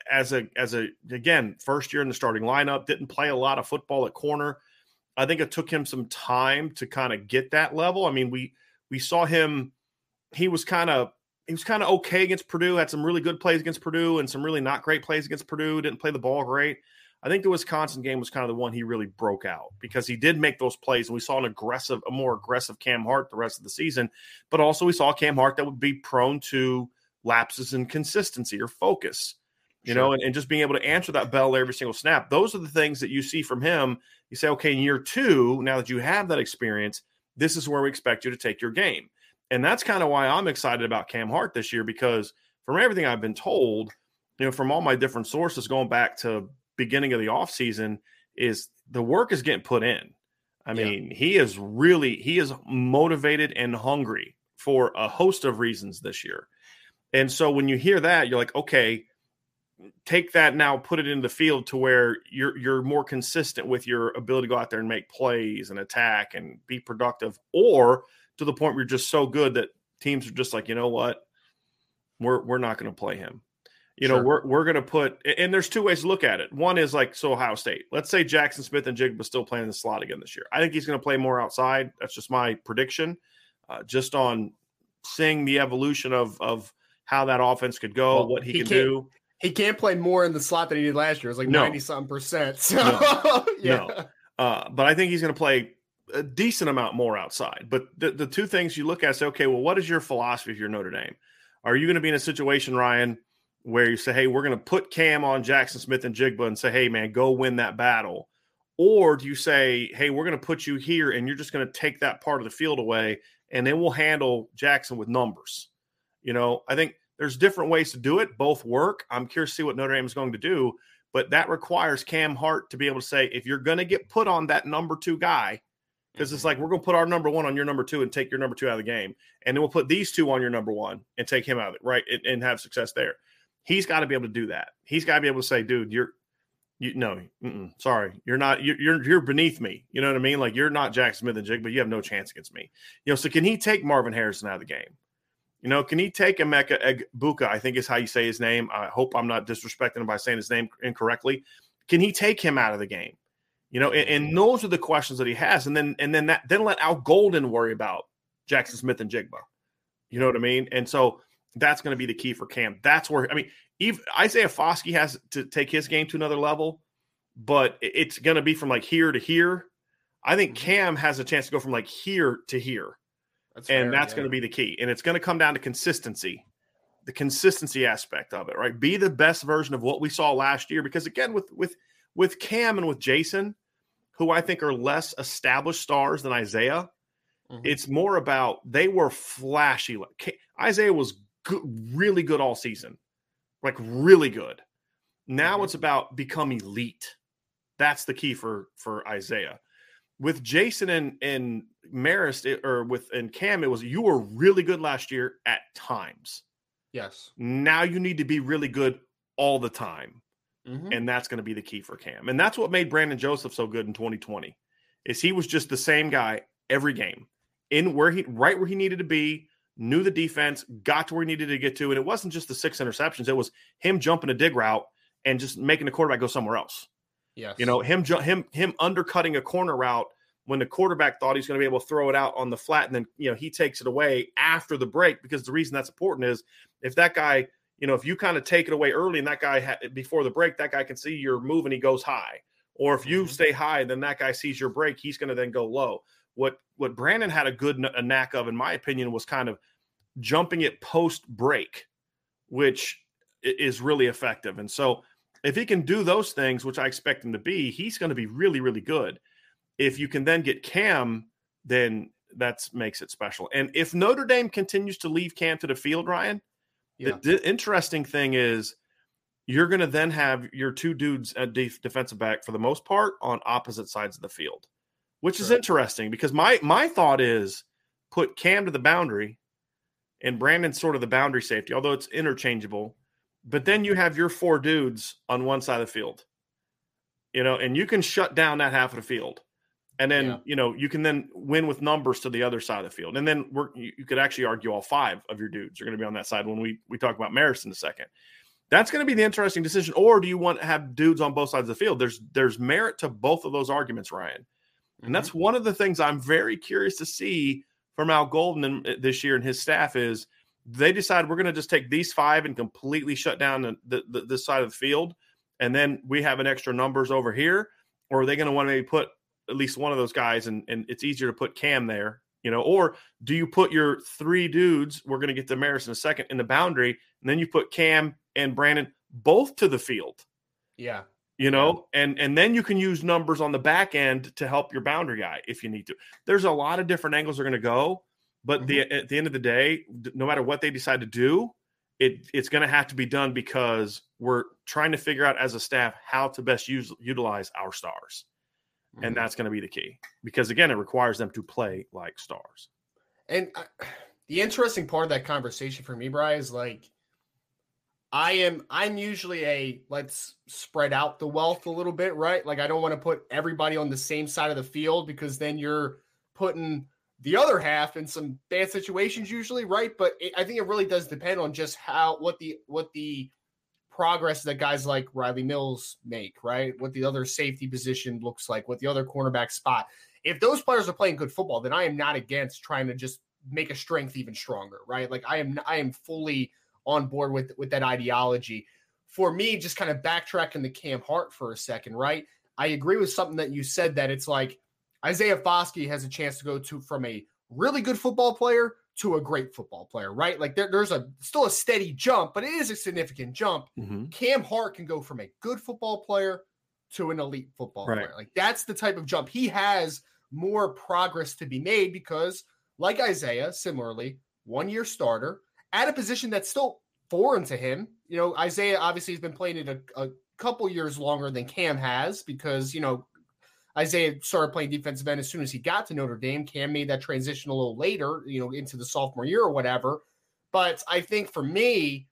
again, first year in the starting lineup, didn't play a lot of football at corner. I think it took him some time to kind of get that level. I mean, we saw him, he was kind of okay against Purdue, had some really good plays against Purdue and some really not great plays against Purdue, didn't play the ball great. I think the Wisconsin game was kind of the one he really broke out because he did make those plays, and we saw a more aggressive Cam Hart the rest of the season. But also we saw Cam Hart that would be prone to lapses in consistency or focus, you know, and just being able to answer that bell every single snap. Those are the things that you see from him. You say, okay, in year 2, now that you have that experience, this is where we expect you to take your game. And that's kind of why I'm excited about Cam Hart this year, because from everything I've been told, you know, from all my different sources going back to beginning of the offseason, is the work is getting put in. I mean, he is motivated and hungry for a host of reasons this year. And so when you hear that, you're like, okay, take that now, put it in the field to where you're more consistent with your ability to go out there and make plays and attack and be productive, or to the point where you're just so good that teams are just like, you know what, we're not going to play him. You know, we're going to put, and there's two ways to look at it. One is like, so Ohio State, let's say Jackson Smith and Jigba still playing in the slot again this year. I think he's going to play more outside. That's just my prediction, just on seeing the evolution of how that offense could go, what he can do. He can't play more in the slot than he did last year. It was like 90-something%. So, but I think he's going to play a decent amount more outside. But the two things you look at, say, okay, well, what is your philosophy if you're Notre Dame? Are you going to be in a situation, Ryan, where you say, hey, we're going to put Cam on Jackson Smith and Jigba and say, hey, man, go win that battle? Or do you say, hey, we're going to put you here and you're just going to take that part of the field away and then we'll handle Jackson with numbers? You know, I think there's different ways to do it. Both work. I'm curious to see what Notre Dame is going to do, but that requires Cam Hart to be able to say, if you're going to get put on that number 2 guy, because it's like, we're going to put our number 1 on your number 2 and take your number 2 out of the game. And then we'll put these 2 on your number 1 and take him out of it, right? And have success there. He's got to be able to do that. He's got to be able to say, dude, sorry, you're not, you're beneath me. You know what I mean? Like, you're not Jackson Smith and Jigba, but you have no chance against me. You know, so can he take Marvin Harrison out of the game? You know, can he take Emeka Egbuka, I think is how you say his name. I hope I'm not disrespecting him by saying his name incorrectly. Can he take him out of the game? You know, and those are the questions that he has. And then let Al Golden worry about Jackson Smith and Jigba. You know what I mean? And so that's going to be the key for Cam. That's where, I mean, even Isaiah Foskey has to take his game to another level, but it's going to be from like here to here. I think Cam has a chance to go from like here to here. That's going to be the key. And it's going to come down to consistency, the consistency aspect of it, right? Be the best version of what we saw last year. Because again, with Cam and with Jason, who I think are less established stars than Isaiah, it's more about, they were flashy. Isaiah was good, really good all season, like really good. Now it's about become elite. That's the key for Isaiah. With Jason and Marist, and Cam, it was, you were really good last year at times. Yes. Now you need to be really good all the time. And that's going to be the key for Cam. And that's what made Brandon Joseph so good in 2020, is he was just the same guy every game, right where he needed to be, knew the defense, got to where he needed to get to. And it wasn't just the 6 interceptions. It was him jumping a dig route and just making the quarterback go somewhere else. Yes. You know, him undercutting a corner route when the quarterback thought he's going to be able to throw it out on the flat, and then, you know, he takes it away after the break, because the reason that's important is if that guy, you know, if you kind of take it away early and that guy before the break, that guy can see your move and he goes high. Or if you stay high, then that guy sees your break, he's going to then go low. What Brandon had a knack of, in my opinion, was kind of jumping it post break, which is really effective. And so if he can do those things, which I expect him to be, he's going to be really, really good. If you can then get Cam, then that makes it special. And if Notre Dame continues to leave Cam to the field, Ryan, the interesting thing is you're going to then have your 2 dudes at defensive back for the most part on opposite sides of the field, which is interesting, because my thought is put Cam to the boundary and Brandon's sort of the boundary safety, although it's interchangeable. But then you have your 4 dudes on one side of the field, and you can shut down that half of the field. And then, you can then win with numbers to the other side of the field. And then you could actually argue all 5 of your dudes are going to be on that side when we talk about Maris in a second. That's going to be the interesting decision. Or do you want to have dudes on both sides of the field? There's merit to both of those arguments, Ryan. And that's one of the things I'm very curious to see from Al Golden this year and his staff is they decide we're going to just take these 5 and completely shut down this side of the field. And then we have an extra numbers over here. Or are they going to want to maybe put at least one of those guys and it's easier to put Cam there, or do you put your 3 dudes, we're going to get to Maris in a second, in the boundary, and then you put Cam and Brandon both to the field. Yeah. And then you can use numbers on the back end to help your boundary guy if you need to. There's a lot of different angles they're going to go, but at the end of the day, no matter what they decide to do, it's going to have to be done because we're trying to figure out as a staff how to best utilize our stars. And that's going to be the key because, again, it requires them to play like stars. And the interesting part of that conversation for me, Brian, is like I'm usually let's spread out the wealth a little bit, right? Like I don't want to put everybody on the same side of the field because then you're putting the other half in some bad situations usually, right? But I think it really does depend on just what the progress that guys like Riley Mills make, right? What the other safety position looks like, what the other cornerback spot. If those players are playing good football, then I am not against trying to just make a strength even stronger, right? Like I am fully on board with that ideology. For me, just kind of backtracking the Cam Hart for a second, right? I agree with something that you said that it's like Isaiah Foskey has a chance to go from a really good football player to a great football player, right? Like there's still a steady jump, but it is a significant jump. Cam Hart can go from a good football player to an elite football player. Like that's the type of jump. He has more progress to be made because like Isaiah, similarly, 1-year starter at a position that's still foreign to him. Isaiah obviously has been playing it a couple years longer than Cam has because, Isaiah started playing defensive end as soon as he got to Notre Dame. Cam made that transition a little later, into the sophomore year or whatever. But I think for me,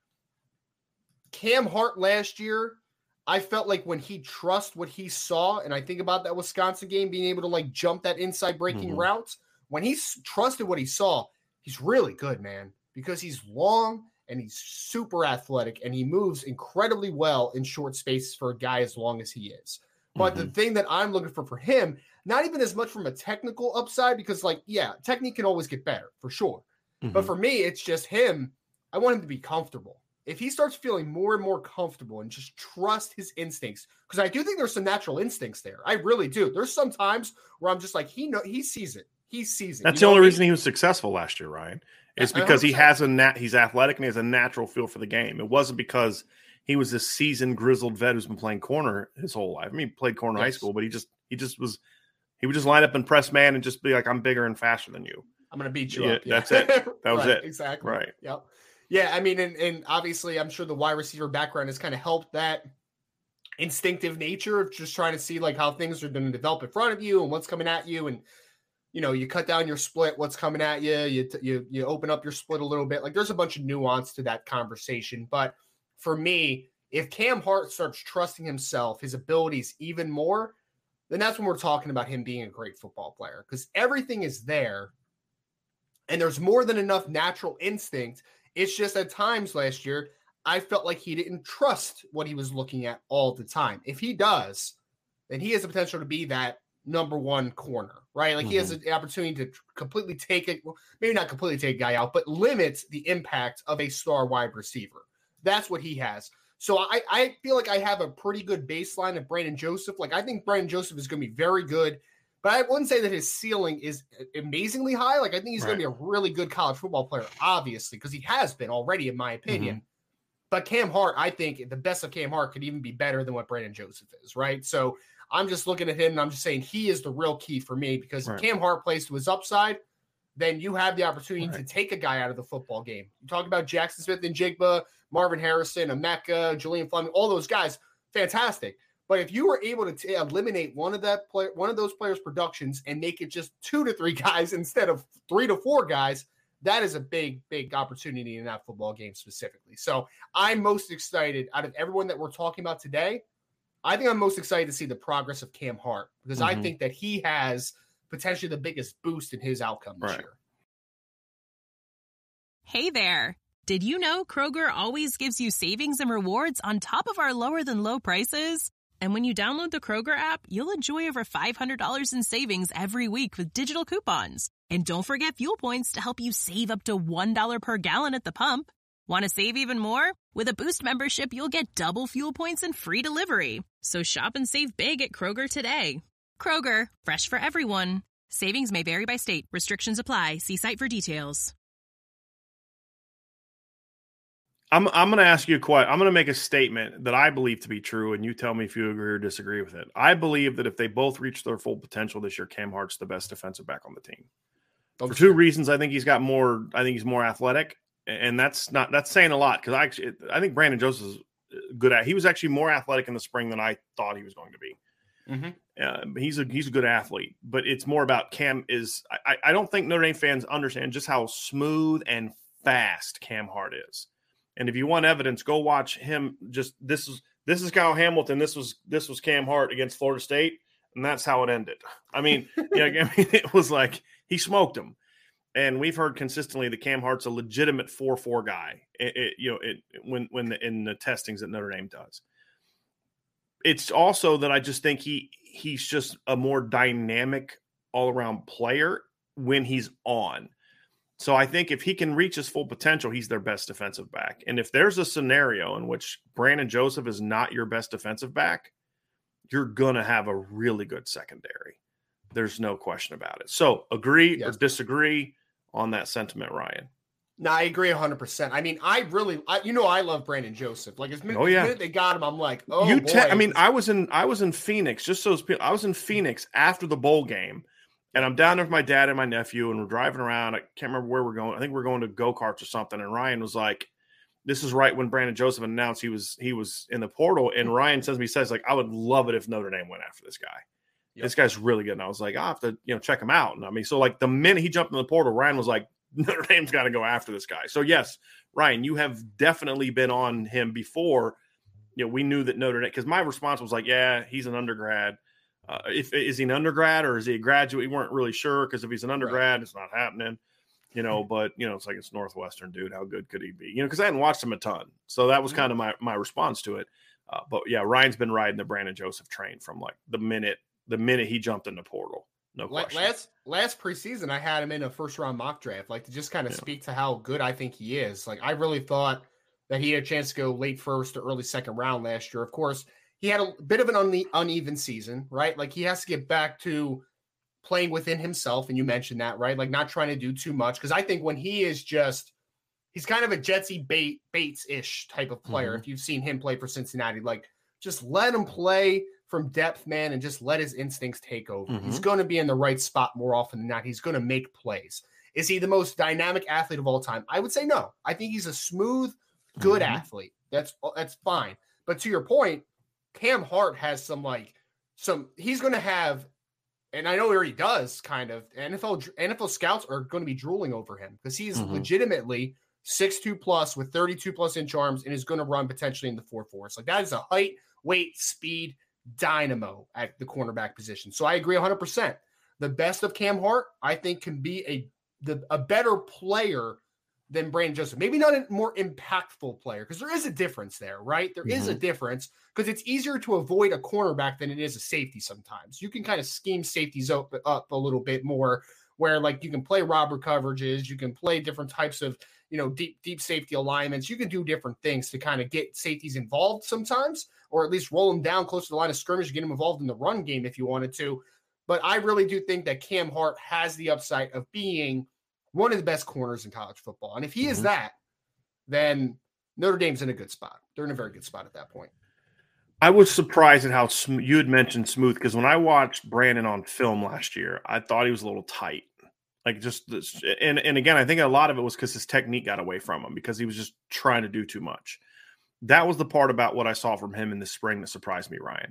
Cam Hart last year, I felt like when he trusts what he saw, and I think about that Wisconsin game, being able to like jump that inside breaking routes, when he trusted what he saw, he's really good, man, because he's long and he's super athletic and he moves incredibly well in short spaces for a guy as long as he is. But the thing that I'm looking for him, not even as much from a technical upside, because technique can always get better for sure. But for me, it's just him. I want him to be comfortable. If he starts feeling more and more comfortable and just trust his instincts, because I do think there's some natural instincts there. I really do. There's some times where I'm just like, he sees it. He sees it. That's the only reason he was successful last year, Ryan. It's because 100%. He's athletic and he has a natural feel for the game. It wasn't because he was this seasoned, grizzled vet who's been playing corner his whole life. I mean, he played corner in high school, but he would just line up and press man and just be like, I'm bigger and faster than you. I'm going to beat you up. Yeah. That's it. That was it. Exactly. Right. Yep. Yeah. I mean, and obviously I'm sure the wide receiver background has kind of helped that instinctive nature of just trying to see like how things are going to develop in front of you and what's coming at you. And, you cut down your split, what's coming at you, you open up your split a little bit. Like there's a bunch of nuance to that conversation. But for me, if Cam Hart starts trusting himself, his abilities even more, then that's when we're talking about him being a great football player because everything is there and there's more than enough natural instinct. It's just at times last year, I felt like he didn't trust what he was looking at all the time. If he does, then he has the potential to be that number one corner, right? Like he has an opportunity to completely take it, well, maybe not completely take a guy out, but limit the impact of a star wide receiver. That's what he has. So I feel like I have a pretty good baseline of Brandon Joseph. Like I think Brandon Joseph is going to be very good, but I wouldn't say that his ceiling is amazingly high. Like I think he's going to be a really good college football player, obviously, because he has been already, in my opinion. But Cam Hart, I think the best of Cam Hart could even be better than what Brandon Joseph is, right? So I'm just looking at him and I'm just saying he is the real key for me because if Cam Hart plays to his upside, then you have the opportunity to take a guy out of the football game. You talk about Jackson Smith and Jigba, Marvin Harrison, Emeka, Julian Fleming, all those guys, fantastic. But if you were able to eliminate one of those players' productions and make it just 2 to 3 guys instead of 3 to 4 guys, that is a big, big opportunity in that football game specifically. So I'm most excited out of everyone that we're talking about today. I think I'm most excited to see the progress of Cam Hart because I think that he has potentially the biggest boost in his outcome this year. Hey there. Did you know Kroger always gives you savings and rewards on top of our lower than low prices? And when you download the Kroger app, you'll enjoy over $500 in savings every week with digital coupons. And don't forget fuel points to help you save up to $1 per gallon at the pump. Want to save even more? With a Boost membership, you'll get double fuel points and free delivery. So shop and save big at Kroger today. Kroger, fresh for everyone. Savings may vary by state. Restrictions apply. See site for details. I'm going to ask you a question. I'm going to make a statement that I believe to be true, and you tell me if you agree or disagree with it. I believe that if they both reach their full potential this year, Cam Hart's the best defensive back on the team. For 2 reasons. I think he's more athletic, and that's saying a lot because I think Brandon Joseph is good at. He was actually more athletic in the spring than I thought he was going to be. He's a good athlete, but it's more about Cam is. I don't think Notre Dame fans understand just how smooth and fast Cam Hart is. And if you want evidence, go watch him. Just this is Kyle Hamilton. This was Cam Hart against Florida State, and that's how it ended. I mean, it was like he smoked him. And we've heard consistently that Cam Hart's a legitimate 4-4 guy. In the testings that Notre Dame does. It's also that I just think he's just a more dynamic all around player when he's on. So I think if he can reach his full potential, he's their best defensive back. And if there's a scenario in which Brandon Joseph is not your best defensive back, you're going to have a really good secondary. There's no question about it. So agree or disagree on that sentiment, Ryan? No, I agree 100%. I mean, I love Brandon Joseph. Like, as minute they got him, I'm like, oh, boy. I was in Phoenix, I was in Phoenix after the bowl game. And I'm down there with my dad and my nephew, and we're driving around. I can't remember where we're going. I think we're going to go-karts or something. And Ryan was like, this is right when Brandon Joseph announced he was in the portal. And Ryan says, I would love it if Notre Dame went after this guy. Yep. This guy's really good. And I was like, I'll have to, check him out. And I mean, so like the minute he jumped in the portal, Ryan was like, Notre Dame's got to go after this guy. So yes, Ryan, you have definitely been on him before. We knew that Notre Dame, because my response was like, yeah, he's an undergrad. Is he an undergrad or is he a graduate? We weren't really sure because if he's an undergrad, It's not happening, but it's like it's Northwestern, dude. How good could he be? Because I hadn't watched him a ton. So that was kind of my response to it. But yeah, Ryan's been riding the Brandon Joseph train from like the minute he jumped in the portal. No question. Last preseason, I had him in a first round mock draft, like to just kind of speak to how good I think he is. Like I really thought that he had a chance to go late first or early second round last year. Of course, he had a bit of an uneven season, right? Like he has to get back to playing within himself. And you mentioned that, right? Like not trying to do too much. Cause I think when he's kind of a Jetsy Bates-ish type of player. Mm-hmm. If you've seen him play for Cincinnati, like just let him play from depth, man. And just let his instincts take over. Mm-hmm. He's going to be in the right spot more often than not. He's going to make plays. Is he the most dynamic athlete of all time? I would say no. I think he's a smooth, good athlete. That's fine. But to your point, Cam Hart has he's going to have, and I know he already does kind of, NFL scouts are going to be drooling over him because he's legitimately 6'2 plus with 32 plus inch arms and is going to run potentially in the 4.4s. Like that is a height, weight, speed dynamo at the cornerback position. So I agree 100%. The best of Cam Hart, I think, can be a better player than Brandon Joseph. Maybe not a more impactful player because there is a difference there, right? There is a difference because it's easier to avoid a cornerback than it is a safety sometimes. You can kind of scheme safeties up a little bit more where like you can play robber coverages, you can play different types of, deep safety alignments. You can do different things to kind of get safeties involved sometimes, or at least roll them down close to the line of scrimmage, get them involved in the run game if you wanted to. But I really do think that Cam Hart has the upside of being one of the best corners in college football. And if he is that, then Notre Dame's in a good spot. They're in a very good spot at that point. I was surprised at how you had mentioned smooth, because when I watched Brandon on film last year, I thought he was a little tight. Like just this, and again, I think a lot of it was because his technique got away from him because he was just trying to do too much. That was the part about what I saw from him in the spring that surprised me, Ryan.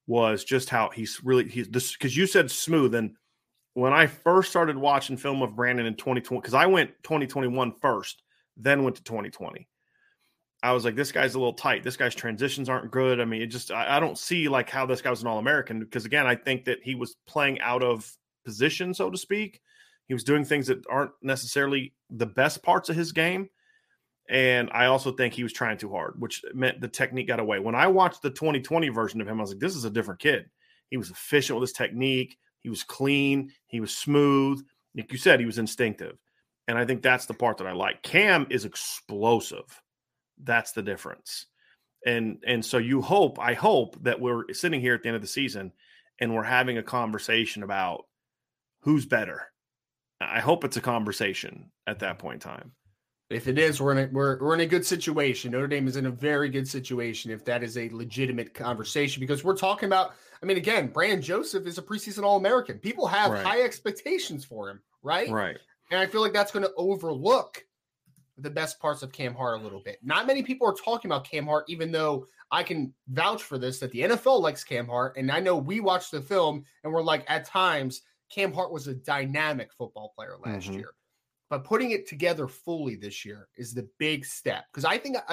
was just how he's this, because you said smooth. And when I first started watching film of Brandon in 2020, because I went 2021 first, then went to 2020. I was like, this guy's a little tight. This guy's transitions aren't good. I mean, I don't see like how this guy was an All-American, because again, I think that he was playing out of position, so to speak. He was doing things that aren't necessarily the best parts of his game. And I also think he was trying too hard, which meant the technique got away. When I watched the 2020 version of him, I was like, this is a different kid. He was efficient with his technique. He was clean. He was smooth. Like you said, he was instinctive. And I think that's the part that I like. Cam is explosive. That's the difference. And so I hope that we're sitting here at the end of the season and we're having a conversation about who's better. I hope it's a conversation at that point in time. If it is, we're in a good situation. Notre Dame is in a very good situation if that is a legitimate conversation, because we're talking about, I mean, again, Brandon Joseph is a preseason All-American. People have high expectations for him, right? Right. And I feel like that's going to overlook the best parts of Cam Hart a little bit. Not many people are talking about Cam Hart, even though I can vouch for this, that the NFL likes Cam Hart. And I know we watched the film and we're like, at times, Cam Hart was a dynamic football player last year. But putting it together fully this year is the big step. Because I think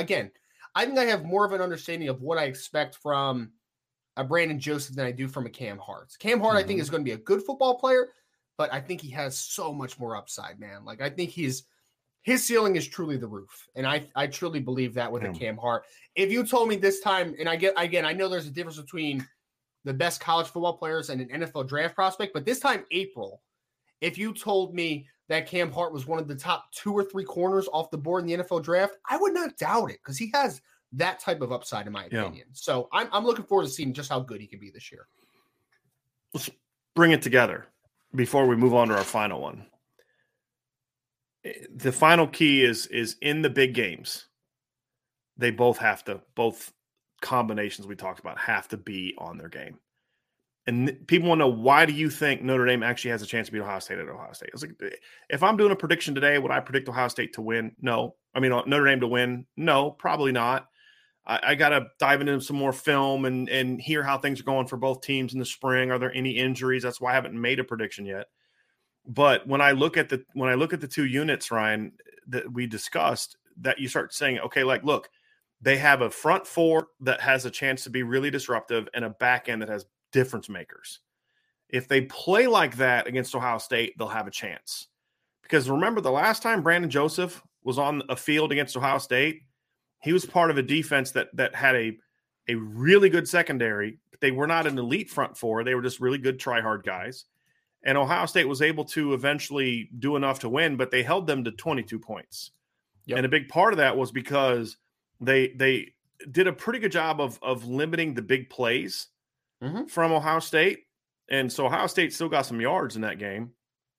I have more of an understanding of what I expect from a Brandon Joseph than I do from a Cam Hart. Cam Hart, I think, is going to be a good football player, but I think he has so much more upside, man. Like, I think his ceiling is truly the roof. And I truly believe that with a Cam Hart. If you told me this time, and I know there's a difference between the best college football players and an NFL draft prospect, but this time, April, if you told me that Cam Hart was one of the top 2 or 3 corners off the board in the NFL draft, I would not doubt it, because he has that type of upside, in my opinion. So I'm looking forward to seeing just how good he can be this year. Let's bring it together before we move on to our final one. The final key is in the big games. They both combinations we talked about have to be on their game. And people want to know, why do you think Notre Dame actually has a chance to beat Ohio State at Ohio State? I was like, if I'm doing a prediction today, would I predict Ohio State to win? No. I mean, Notre Dame to win? No, probably not. I got to dive into some more film and hear how things are going for both teams in the spring. Are there any injuries? That's why I haven't made a prediction yet. But when I look at the 2 units, Ryan, that we discussed, that you start saying, okay, like, look, they have a front 4 that has a chance to be really disruptive and a back end that has difference makers. If they play like that against Ohio State, they'll have a chance. Because remember, the last time Brandon Joseph was on a field against Ohio State, he was part of a defense that had a really good secondary, but they were not an elite front 4. They were just really good try-hard guys. And Ohio State was able to eventually do enough to win, but they held them to 22 points. Yep. And a big part of that was because they did a pretty good job of limiting the big plays from Ohio State. And so Ohio State still got some yards in that game,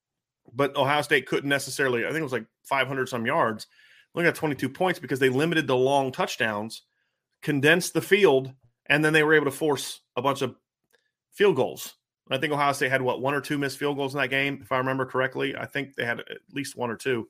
but Ohio State couldn't necessarily, I think it was like 500 some yards, only got 22 points because they limited the long touchdowns, condensed the field, and then they were able to force a bunch of field goals. I think Ohio State had 1 or 2 missed field goals in that game, if I remember correctly. I think they had at least 1 or 2.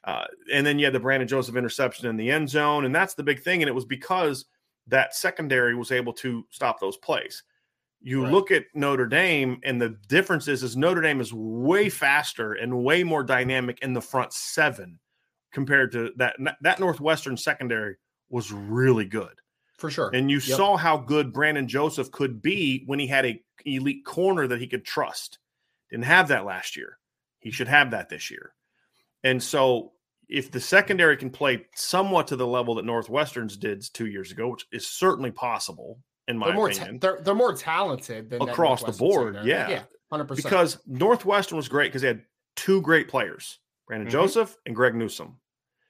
And then you had the Brandon Joseph interception in the end zone, and that's the big thing. And it was because that secondary was able to stop those plays. You look at Notre Dame, and the difference is Notre Dame is way faster and way more dynamic in the front 7 compared to that Northwestern secondary was really good. For sure. And you saw how good Brandon Joseph could be when he had a elite corner that he could trust. Didn't have that last year. He should have that this year. And so if the secondary can play somewhat to the level that Northwestern's did 2 years ago, which is certainly possible, in my opinion. They're more talented than across the board. Secondary. Yeah, 100%. Because Northwestern was great because they had 2 great players, Brandon Joseph and Greg Newsome.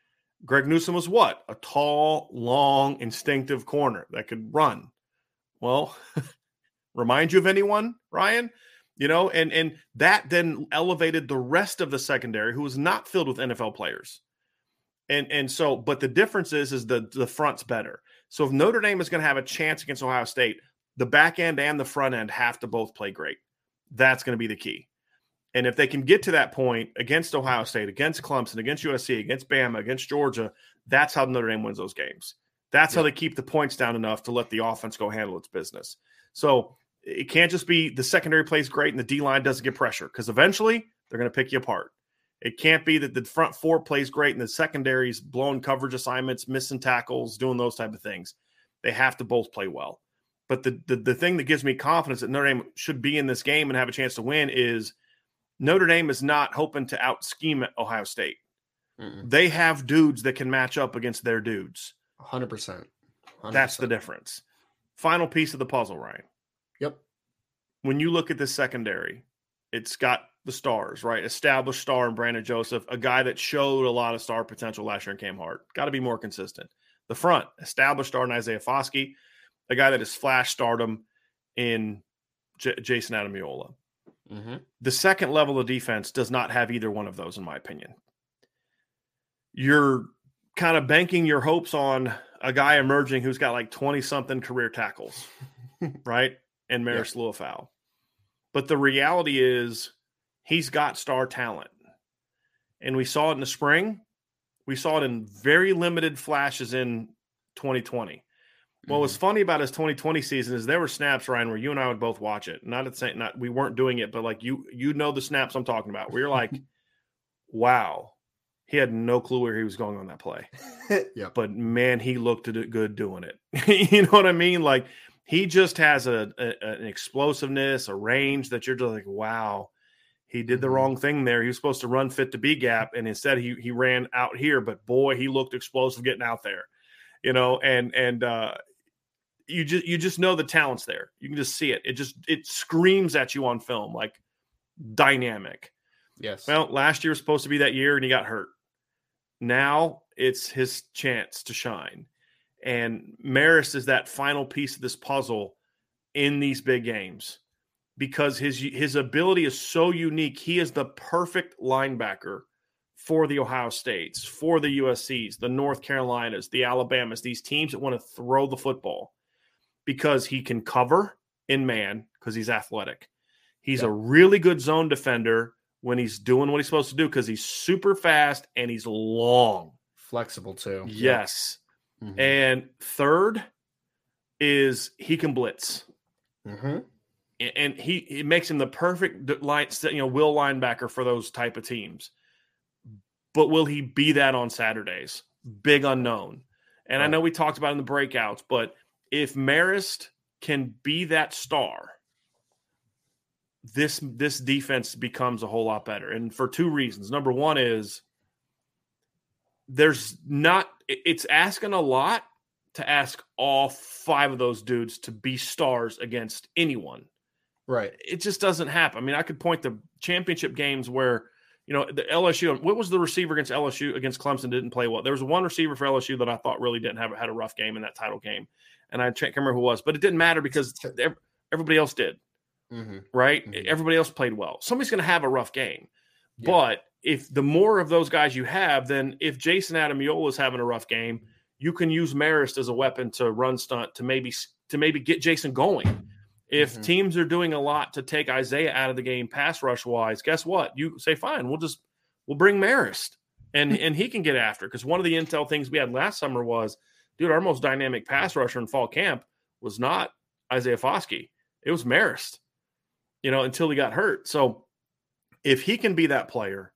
Greg Newsome was what? A tall, long, instinctive corner that could run. Well, remind you of anyone, Ryan? You know, and that then elevated the rest of the secondary, who was not filled with NFL players. And so, but the difference is the front's better. So if Notre Dame is going to have a chance against Ohio State, the back end and the front end have to both play great. That's going to be the key. And if they can get to that point against Ohio State, against Clemson, against USC, against Bama, against Georgia, that's how Notre Dame wins those games. That's how they keep the points down enough to let the offense go handle its business. So it can't just be the secondary plays great and the D-line doesn't get pressure, because eventually they're going to pick you apart. It can't be that the front four plays great and the secondary's blowing coverage assignments, missing tackles, doing those type of things. They have to both play well. But the thing that gives me confidence that Notre Dame should be in this game and have a chance to win is Notre Dame is not hoping to out-scheme Ohio State. Mm-mm. They have dudes that can match up against their dudes. 100%. That's the difference. Final piece of the puzzle, Ryan. Yep. When you look at this secondary, it's got the stars, right? Established star in Brandon Joseph, a guy that showed a lot of star potential last year in Cam Hart. Got to be more consistent. The front, established star in Isaiah Foskey, a guy that has flash stardom in Jason Adamiola. Mm-hmm. The second level of defense does not have either one of those, in my opinion. You're kind of banking your hopes on a guy emerging who's got like 20-something career tackles, right? And Marist Liufau. But the reality is he's got star talent. And we saw it in the spring. We saw it in very limited flashes in 2020. What was funny about his 2020 season is there were snaps, Ryan, where you and I would both watch it. We weren't doing it, but like you know the snaps I'm talking about, where you're like, wow, he had no clue where he was going on that play. Yeah. But man, he looked good doing it. You know what I mean? Like he just has an explosiveness, a range that you're just like, wow, he did the wrong thing there. He was supposed to run fit to be gap, and instead he ran out here. But boy, he looked explosive getting out there. You know, and you just know the talent's there. You can just see it. It screams at you on film, like dynamic. Yes. Well, last year was supposed to be that year, and he got hurt. Now it's his chance to shine. And Marist is that final piece of this puzzle in these big games because his ability is so unique. He is the perfect linebacker for the Ohio States, for the USCs, the North Carolinas, the Alabamas, these teams that want to throw the football because he can cover in man because he's athletic. He's a really good zone defender when he's doing what he's supposed to do because he's super fast and he's long. Flexible too. Yes. Mm-hmm. And third is he can blitz. Mm-hmm. And he makes him the perfect will linebacker for those type of teams. But will he be that on Saturdays? Big unknown. And I know we talked about it in the breakouts, but if Marist can be that star, this defense becomes a whole lot better. And for two reasons. Number one is it's asking a lot to ask all five of those dudes to be stars against anyone. Right. It just doesn't happen. I mean, I could point to championship games where, the LSU, what was the receiver against LSU against Clemson didn't play well? There was one receiver for LSU that I thought really had a rough game in that title game. And I can't remember who it was, but it didn't matter because everybody else did. Mm-hmm. Right? Mm-hmm. Everybody else played well. Somebody's going to have a rough game. Yeah. But if the more of those guys you have, then if Jason Adamiola is having a rough game, you can use Marist as a weapon to run stunt to maybe get Jason going. If teams are doing a lot to take Isaiah out of the game pass rush wise, guess what? You say, fine, we'll bring Marist and he can get after. Because one of the intel things we had last summer was, dude, our most dynamic pass rusher in fall camp was not Isaiah Foskey. It was Marist, until he got hurt. So if he can be that player,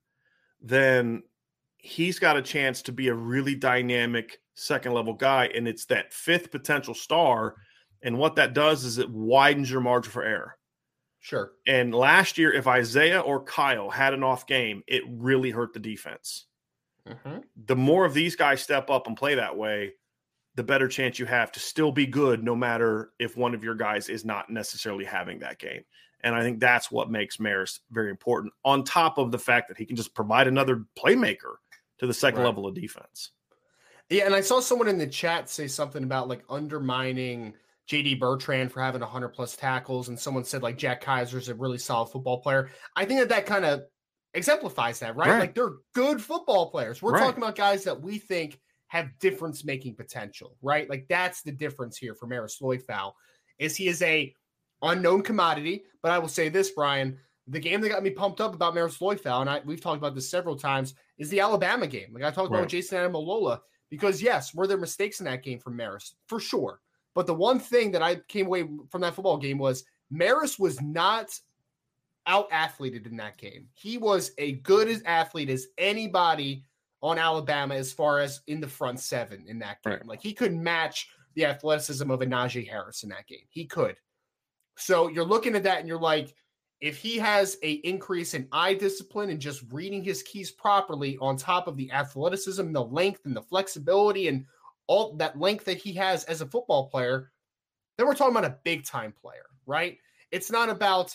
then he's got a chance to be a really dynamic second level guy. And it's that fifth potential star. And what that does is it widens your margin for error. Sure. And last year, if Isaiah or Kyle had an off game, it really hurt the defense. Mm-hmm. The more of these guys step up and play that way, the better chance you have to still be good, no matter if one of your guys is not necessarily having that game. And I think that's what makes Marist very important, on top of the fact that he can just provide another playmaker to the second level of defense. Yeah, and I saw someone in the chat say something about like undermining J.D. Bertrand for having 100-plus tackles, and someone said like Jack Kaiser's a really solid football player. I think that kind of exemplifies that, right? Like they're good football players. We're talking about guys that we think have difference-making potential, right? Like that's the difference here for Marist Liufau, is he is a unknown commodity. But I will say this, Brian, the game that got me pumped up about Marist Liufau, and we've talked about this several times, is the Alabama game. Like I talked about with Jason Adamiola, because yes, were there mistakes in that game from Marist? For sure. But the one thing that I came away from that football game was Maris was not out-athleted in that game. He was a good as athlete as anybody on Alabama as far as in the front seven in that game. Right. Like, he could match the athleticism of a Najee Harris in that game. He could. So you're looking at that and you're like, if he has a increase in eye discipline and just reading his keys properly on top of the athleticism, the length and the flexibility and all that length that he has as a football player, then we're talking about a big time player, right? It's not about,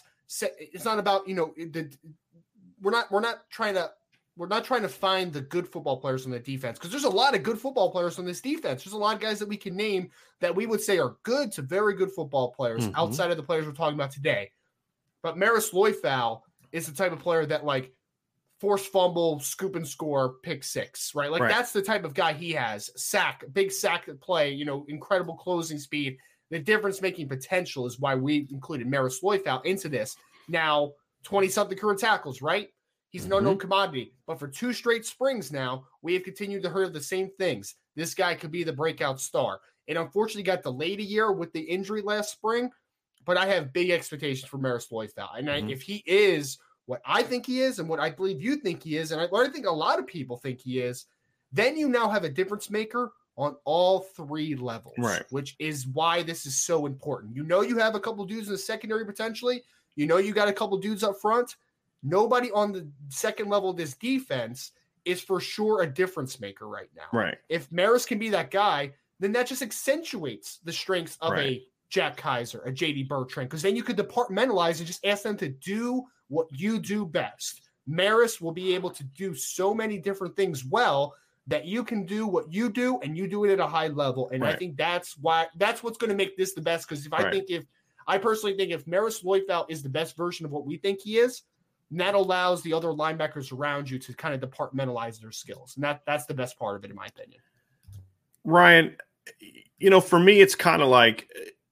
we're not trying to find the good football players on the defense, because there's a lot of good football players on this defense. There's a lot of guys that we can name that we would say are good to very good football players outside of the players we're talking about today. But Maris Loifow is the type of player that, like, force fumble, scoop and score, pick six, right? Like, that's the type of guy he has. Big sack play, incredible closing speed. The difference-making potential is why we included Maris Loifow into this. Now, 20-something career tackles, right? He's an unknown commodity. But for 2 straight springs now, we have continued to hear the same things. This guy could be the breakout star. It unfortunately got delayed a year with the injury last spring, but I have big expectations for Maris Loifow. And if he is what I think he is and what I believe you think he is, and I think a lot of people think he is, then you now have a difference maker on all 3 levels, right? Which is why this is so important. You have a couple dudes in the secondary potentially. You got a couple dudes up front. Nobody on the second level of this defense is for sure a difference maker right now. Right. If Maris can be that guy, then that just accentuates the strengths of a Jack Kaiser, a JD Bertrand, because then you could departmentalize and just ask them to do what you do best. Maris will be able to do so many different things well that you can do what you do, and you do it at a high level. And I think that's what's going to make this the best. Because I personally think if Maris Loifow is the best version of what we think he is, that allows the other linebackers around you to kind of departmentalize their skills. And that's the best part of it, in my opinion. Ryan, for me, it's kind of like,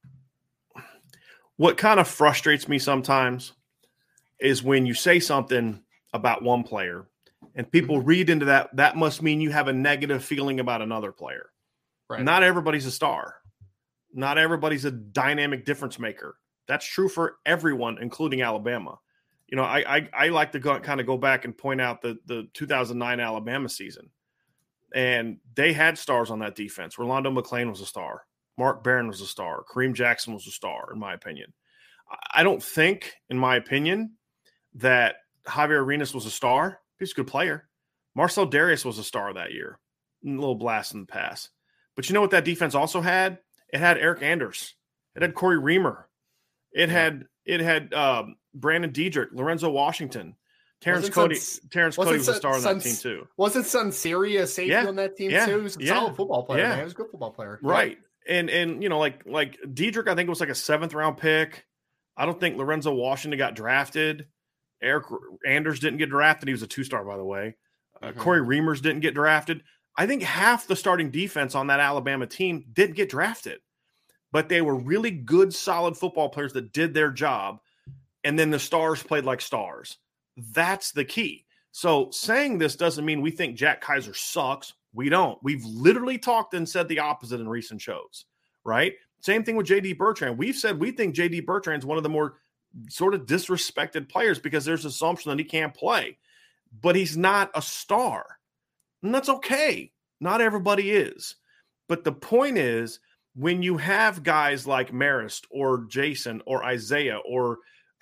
what kind of frustrates me sometimes is when you say something about one player and people read into that must mean you have a negative feeling about another player. Right. Not everybody's a star. Not everybody's a dynamic difference maker. That's true for everyone, including Alabama. I like to go back and point out the 2009 Alabama season. And they had stars on that defense. Rolando McClain was a star. Mark Barron was a star. Kareem Jackson was a star, in my opinion. I don't think, in my opinion, that Javier Arenas was a star. He's a good player. Marcel Darius was a star that year. A little blast in the pass. But you know what that defense also had? It had Eric Anders. It had Corey Reamer. It had Brandon Diedrich, Lorenzo Washington. Terrence Cody was a star on that team too. Wasn't Sunseri a safety on that team too? He was a solid football player, man. He was a good football player. Right. And like Diedrich, I think it was like a 7th round pick. I don't think Lorenzo Washington got drafted. Eric Anders didn't get drafted. He was a 2-star, by the way. Corey Reimers didn't get drafted. I think half the starting defense on that Alabama team didn't get drafted, but they were really good, solid football players that did their job. And then the stars played like stars. That's the key. So saying this doesn't mean we think Jack Kaiser sucks. We don't. We've literally talked and said the opposite in recent shows, right? Same thing with JD Bertrand. We've said we think JD Bertrand is one of the more sort of disrespected players because there's assumption that he can't play, but he's not a star. And that's okay. Not everybody is. But the point is, when you have guys like Marist or Jason or Isaiah or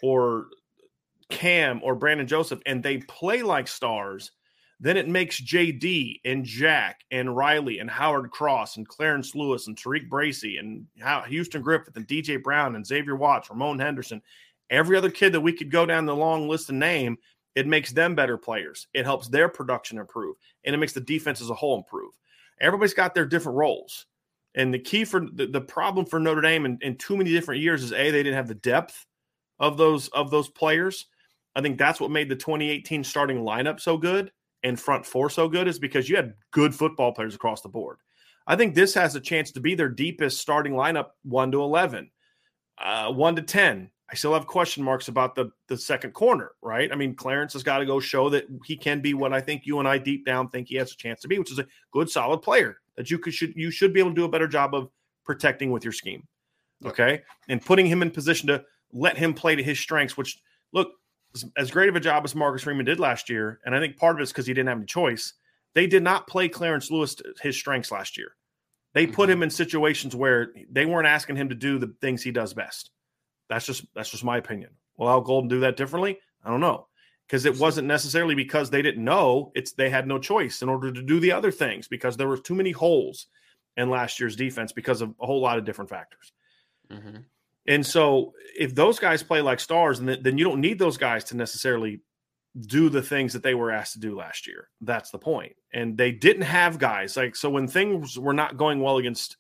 Cam or Brandon Joseph, and they play like stars, then it makes JD and Jack and Riley and Howard Cross and Clarence Lewis and Tariq Bracy and Houston Griffith and DJ Brown and Xavier Watts, Ramon Henderson, every other kid that we could go down the long list and name, it makes them better players. It helps their production improve, and it makes the defense as a whole improve. Everybody's got their different roles. And the key for the problem for Notre Dame in too many different years is, they didn't have the depth of those players. I think that's what made the 2018 starting lineup so good and front four so good, is because you had good football players across the board. I think this has a chance to be their deepest starting lineup, 1 to 11, 1 to 10. I still have question marks about the second corner, right? I mean, Clarence has got to go show that he can be what I think you and I deep down think he has a chance to be, which is a good, solid player that you should be able to do a better job of protecting with your scheme, okay? And putting him in position to, let him play to his strengths, which, look, as great of a job as Marcus Freeman did last year, and I think part of it is because he didn't have any choice, they did not play Clarence Lewis to his strengths last year. They put him in situations where they weren't asking him to do the things he does best. That's just my opinion. Will Al Golden do that differently? I don't know. Because it wasn't necessarily because they didn't know. It's they had no choice in order to do the other things because there were too many holes in last year's defense because of a whole lot of different factors. Mm-hmm. And so if those guys play like stars, then you don't need those guys to necessarily do the things that they were asked to do last year. That's the point. And they didn't have guys like, so when things were not going well against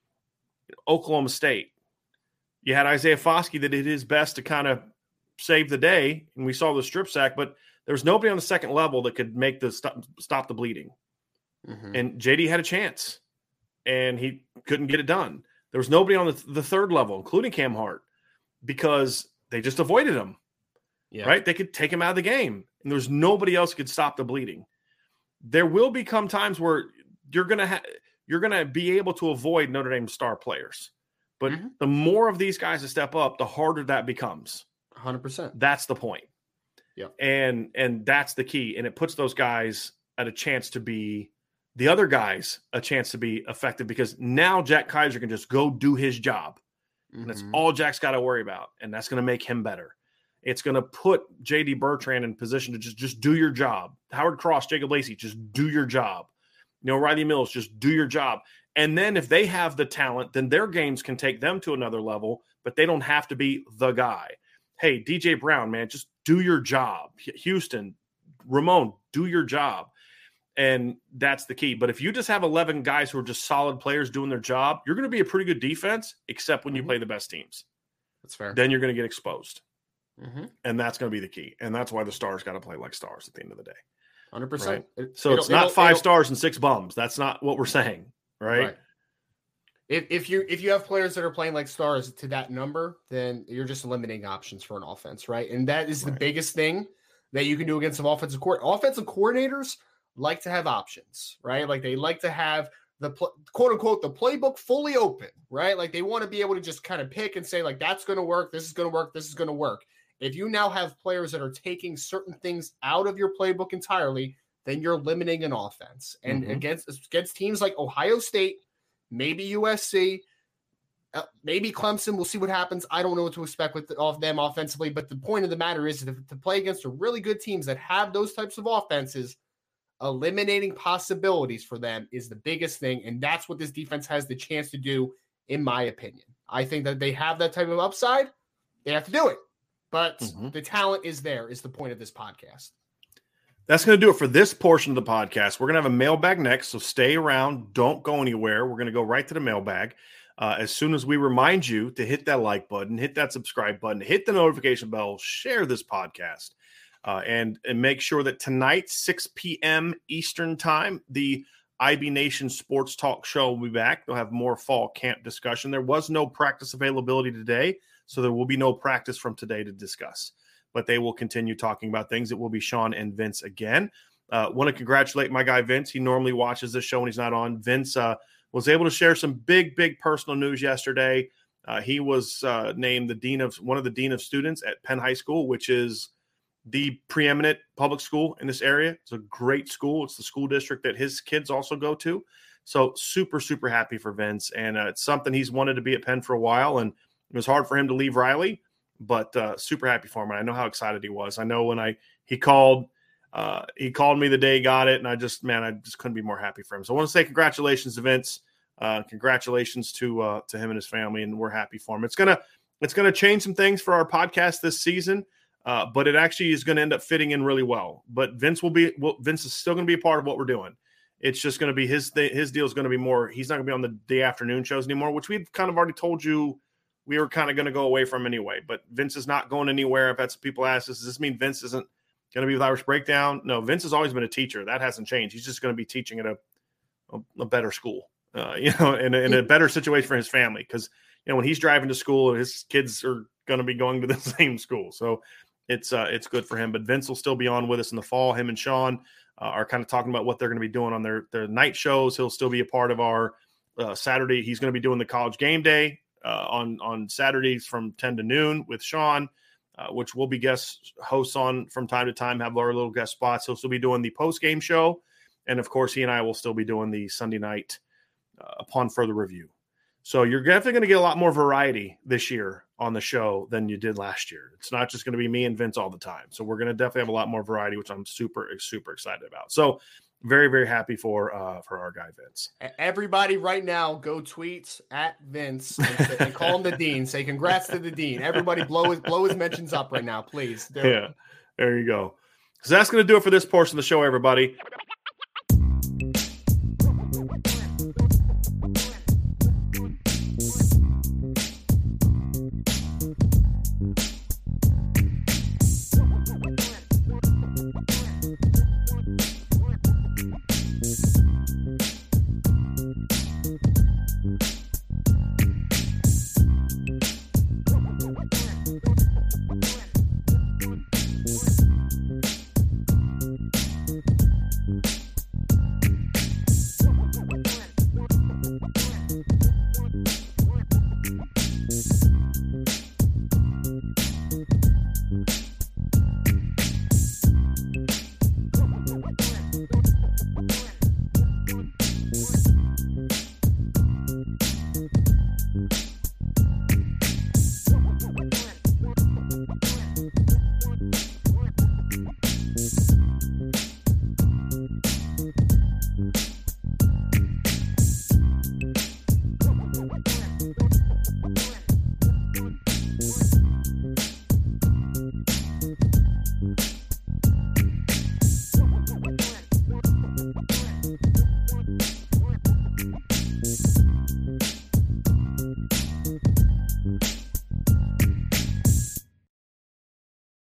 Oklahoma State, you had Isaiah Foskey that did his best to kind of save the day. And we saw the strip sack, but there was nobody on the second level that could make the stop the bleeding. Mm-hmm. And JD had a chance and he couldn't get it done. There was nobody on the third level, including Cam Hart, because they just avoided him. Yeah. Right? They could take him out of the game, and there's nobody else could stop the bleeding. There will become times where you're gonna be able to avoid Notre Dame star players, but the more of these guys that step up, the harder that becomes. 100%. That's the point. Yeah, and that's the key, and it puts those guys at a chance to be the other guys a chance to be effective because now Jack Kaiser can just go do his job, and that's all Jack's got to worry about, and that's going to make him better. It's going to put J.D. Bertrand in position to just do your job. Howard Cross, Jacob Lacey, just do your job. Riley Mills, just do your job. And then if they have the talent, then their games can take them to another level, but they don't have to be the guy. Hey, DJ Brown, man, just do your job. Houston, Ramon, do your job. And that's the key. But if you just have 11 guys who are just solid players doing their job, you're going to be a pretty good defense, except when you play the best teams. That's fair. Then you're going to get exposed. And that's going to be the key. And that's why the stars got to play like stars at the end of the day. 100%. Right? So it's not 5 stars and 6 bums. That's not what we're saying. Right? If you have players that are playing like stars to that number, then you're just eliminating options for an offense. Right. And that is the biggest thing that you can do against some offensive coordinators like to have options, right? Like they like to have the quote unquote, the playbook fully open, right? Like they want to be able to just kind of pick and say like, that's going to work. This is going to work. This is going to work. If you now have players that are taking certain things out of your playbook entirely, then you're limiting an offense. And against teams like Ohio State, maybe USC, maybe Clemson, we'll see what happens. I don't know what to expect with them offensively, but the point of the matter is to play against the really good teams that have those types of offenses, eliminating possibilities for them is the biggest thing. And that's what this defense has the chance to do, in my opinion. I think that they have that type of upside. They have to do it. But the talent is there, is the point of this podcast. That's going to do it for this portion of the podcast. We're going to have a mailbag next, so stay around. Don't go anywhere. We're going to go right to the mailbag. As soon as we remind you to hit that like button, hit that subscribe button, hit the notification bell, share this podcast, and make sure that tonight, 6 p.m. Eastern time, the IB Nation Sports Talk Show will be back. They'll have more fall camp discussion. There was no practice availability today, so there will be no practice from today to discuss. But they will continue talking about things. It will be Sean and Vince again. Want to congratulate my guy, Vince. He normally watches this show when he's not on. Vince was able to share some big personal news yesterday. He was named one of the dean of students at Penn High School, which is the preeminent public school in this area. It's a great school. It's the school district that his kids also go to. So super happy for Vince. And it's something he's wanted to be at Penn for a while. And it was hard for him to leave Riley, but super happy for him. And I know how excited he was. I know when he called me the day he got it, and I just couldn't be more happy for him. So I want to say congratulations to Vince. Congratulations to him and his family, and we're happy for him. It's gonna change some things for our podcast this season, but it actually is going to end up fitting in really well. But Vince is still going to be a part of what we're doing. It's just going to be his deal is going to be more. He's not going to be on the afternoon shows anymore, which we've kind of already told you we were kind of going to go away from anyway. But Vince is not going anywhere. If that's what people ask us, does this mean Vince isn't going to be with Irish Breakdown? No, Vince has always been a teacher. That hasn't changed. He's just going to be teaching at a better school, in a better situation for his family. Because, when he's driving to school, his kids are going to be going to the same school. So it's good for him. But Vince will still be on with us in the fall. Him and Sean are kind of talking about what they're going to be doing on their night shows. He'll still be a part of our Saturday. He's going to be doing the College Game Day on Saturdays from 10 to noon with Sean, which we'll be guest hosts on from time to time, have our little guest spots. He'll still be doing the post-game show. And, of course, he and I will still be doing the Sunday night upon further review. So you're definitely going to get a lot more variety this year on the show than you did last year. It's not just going to be me and Vince all the time. So we're going to definitely have a lot more variety, which I'm super, super excited about. So very, very happy for our guy, Vince. Everybody right now, go tweet at Vince and call him the Dean. Say congrats to the Dean. Everybody blow his mentions up right now, please. Yeah, there you go. So that's going to do it for this portion of the show, everybody.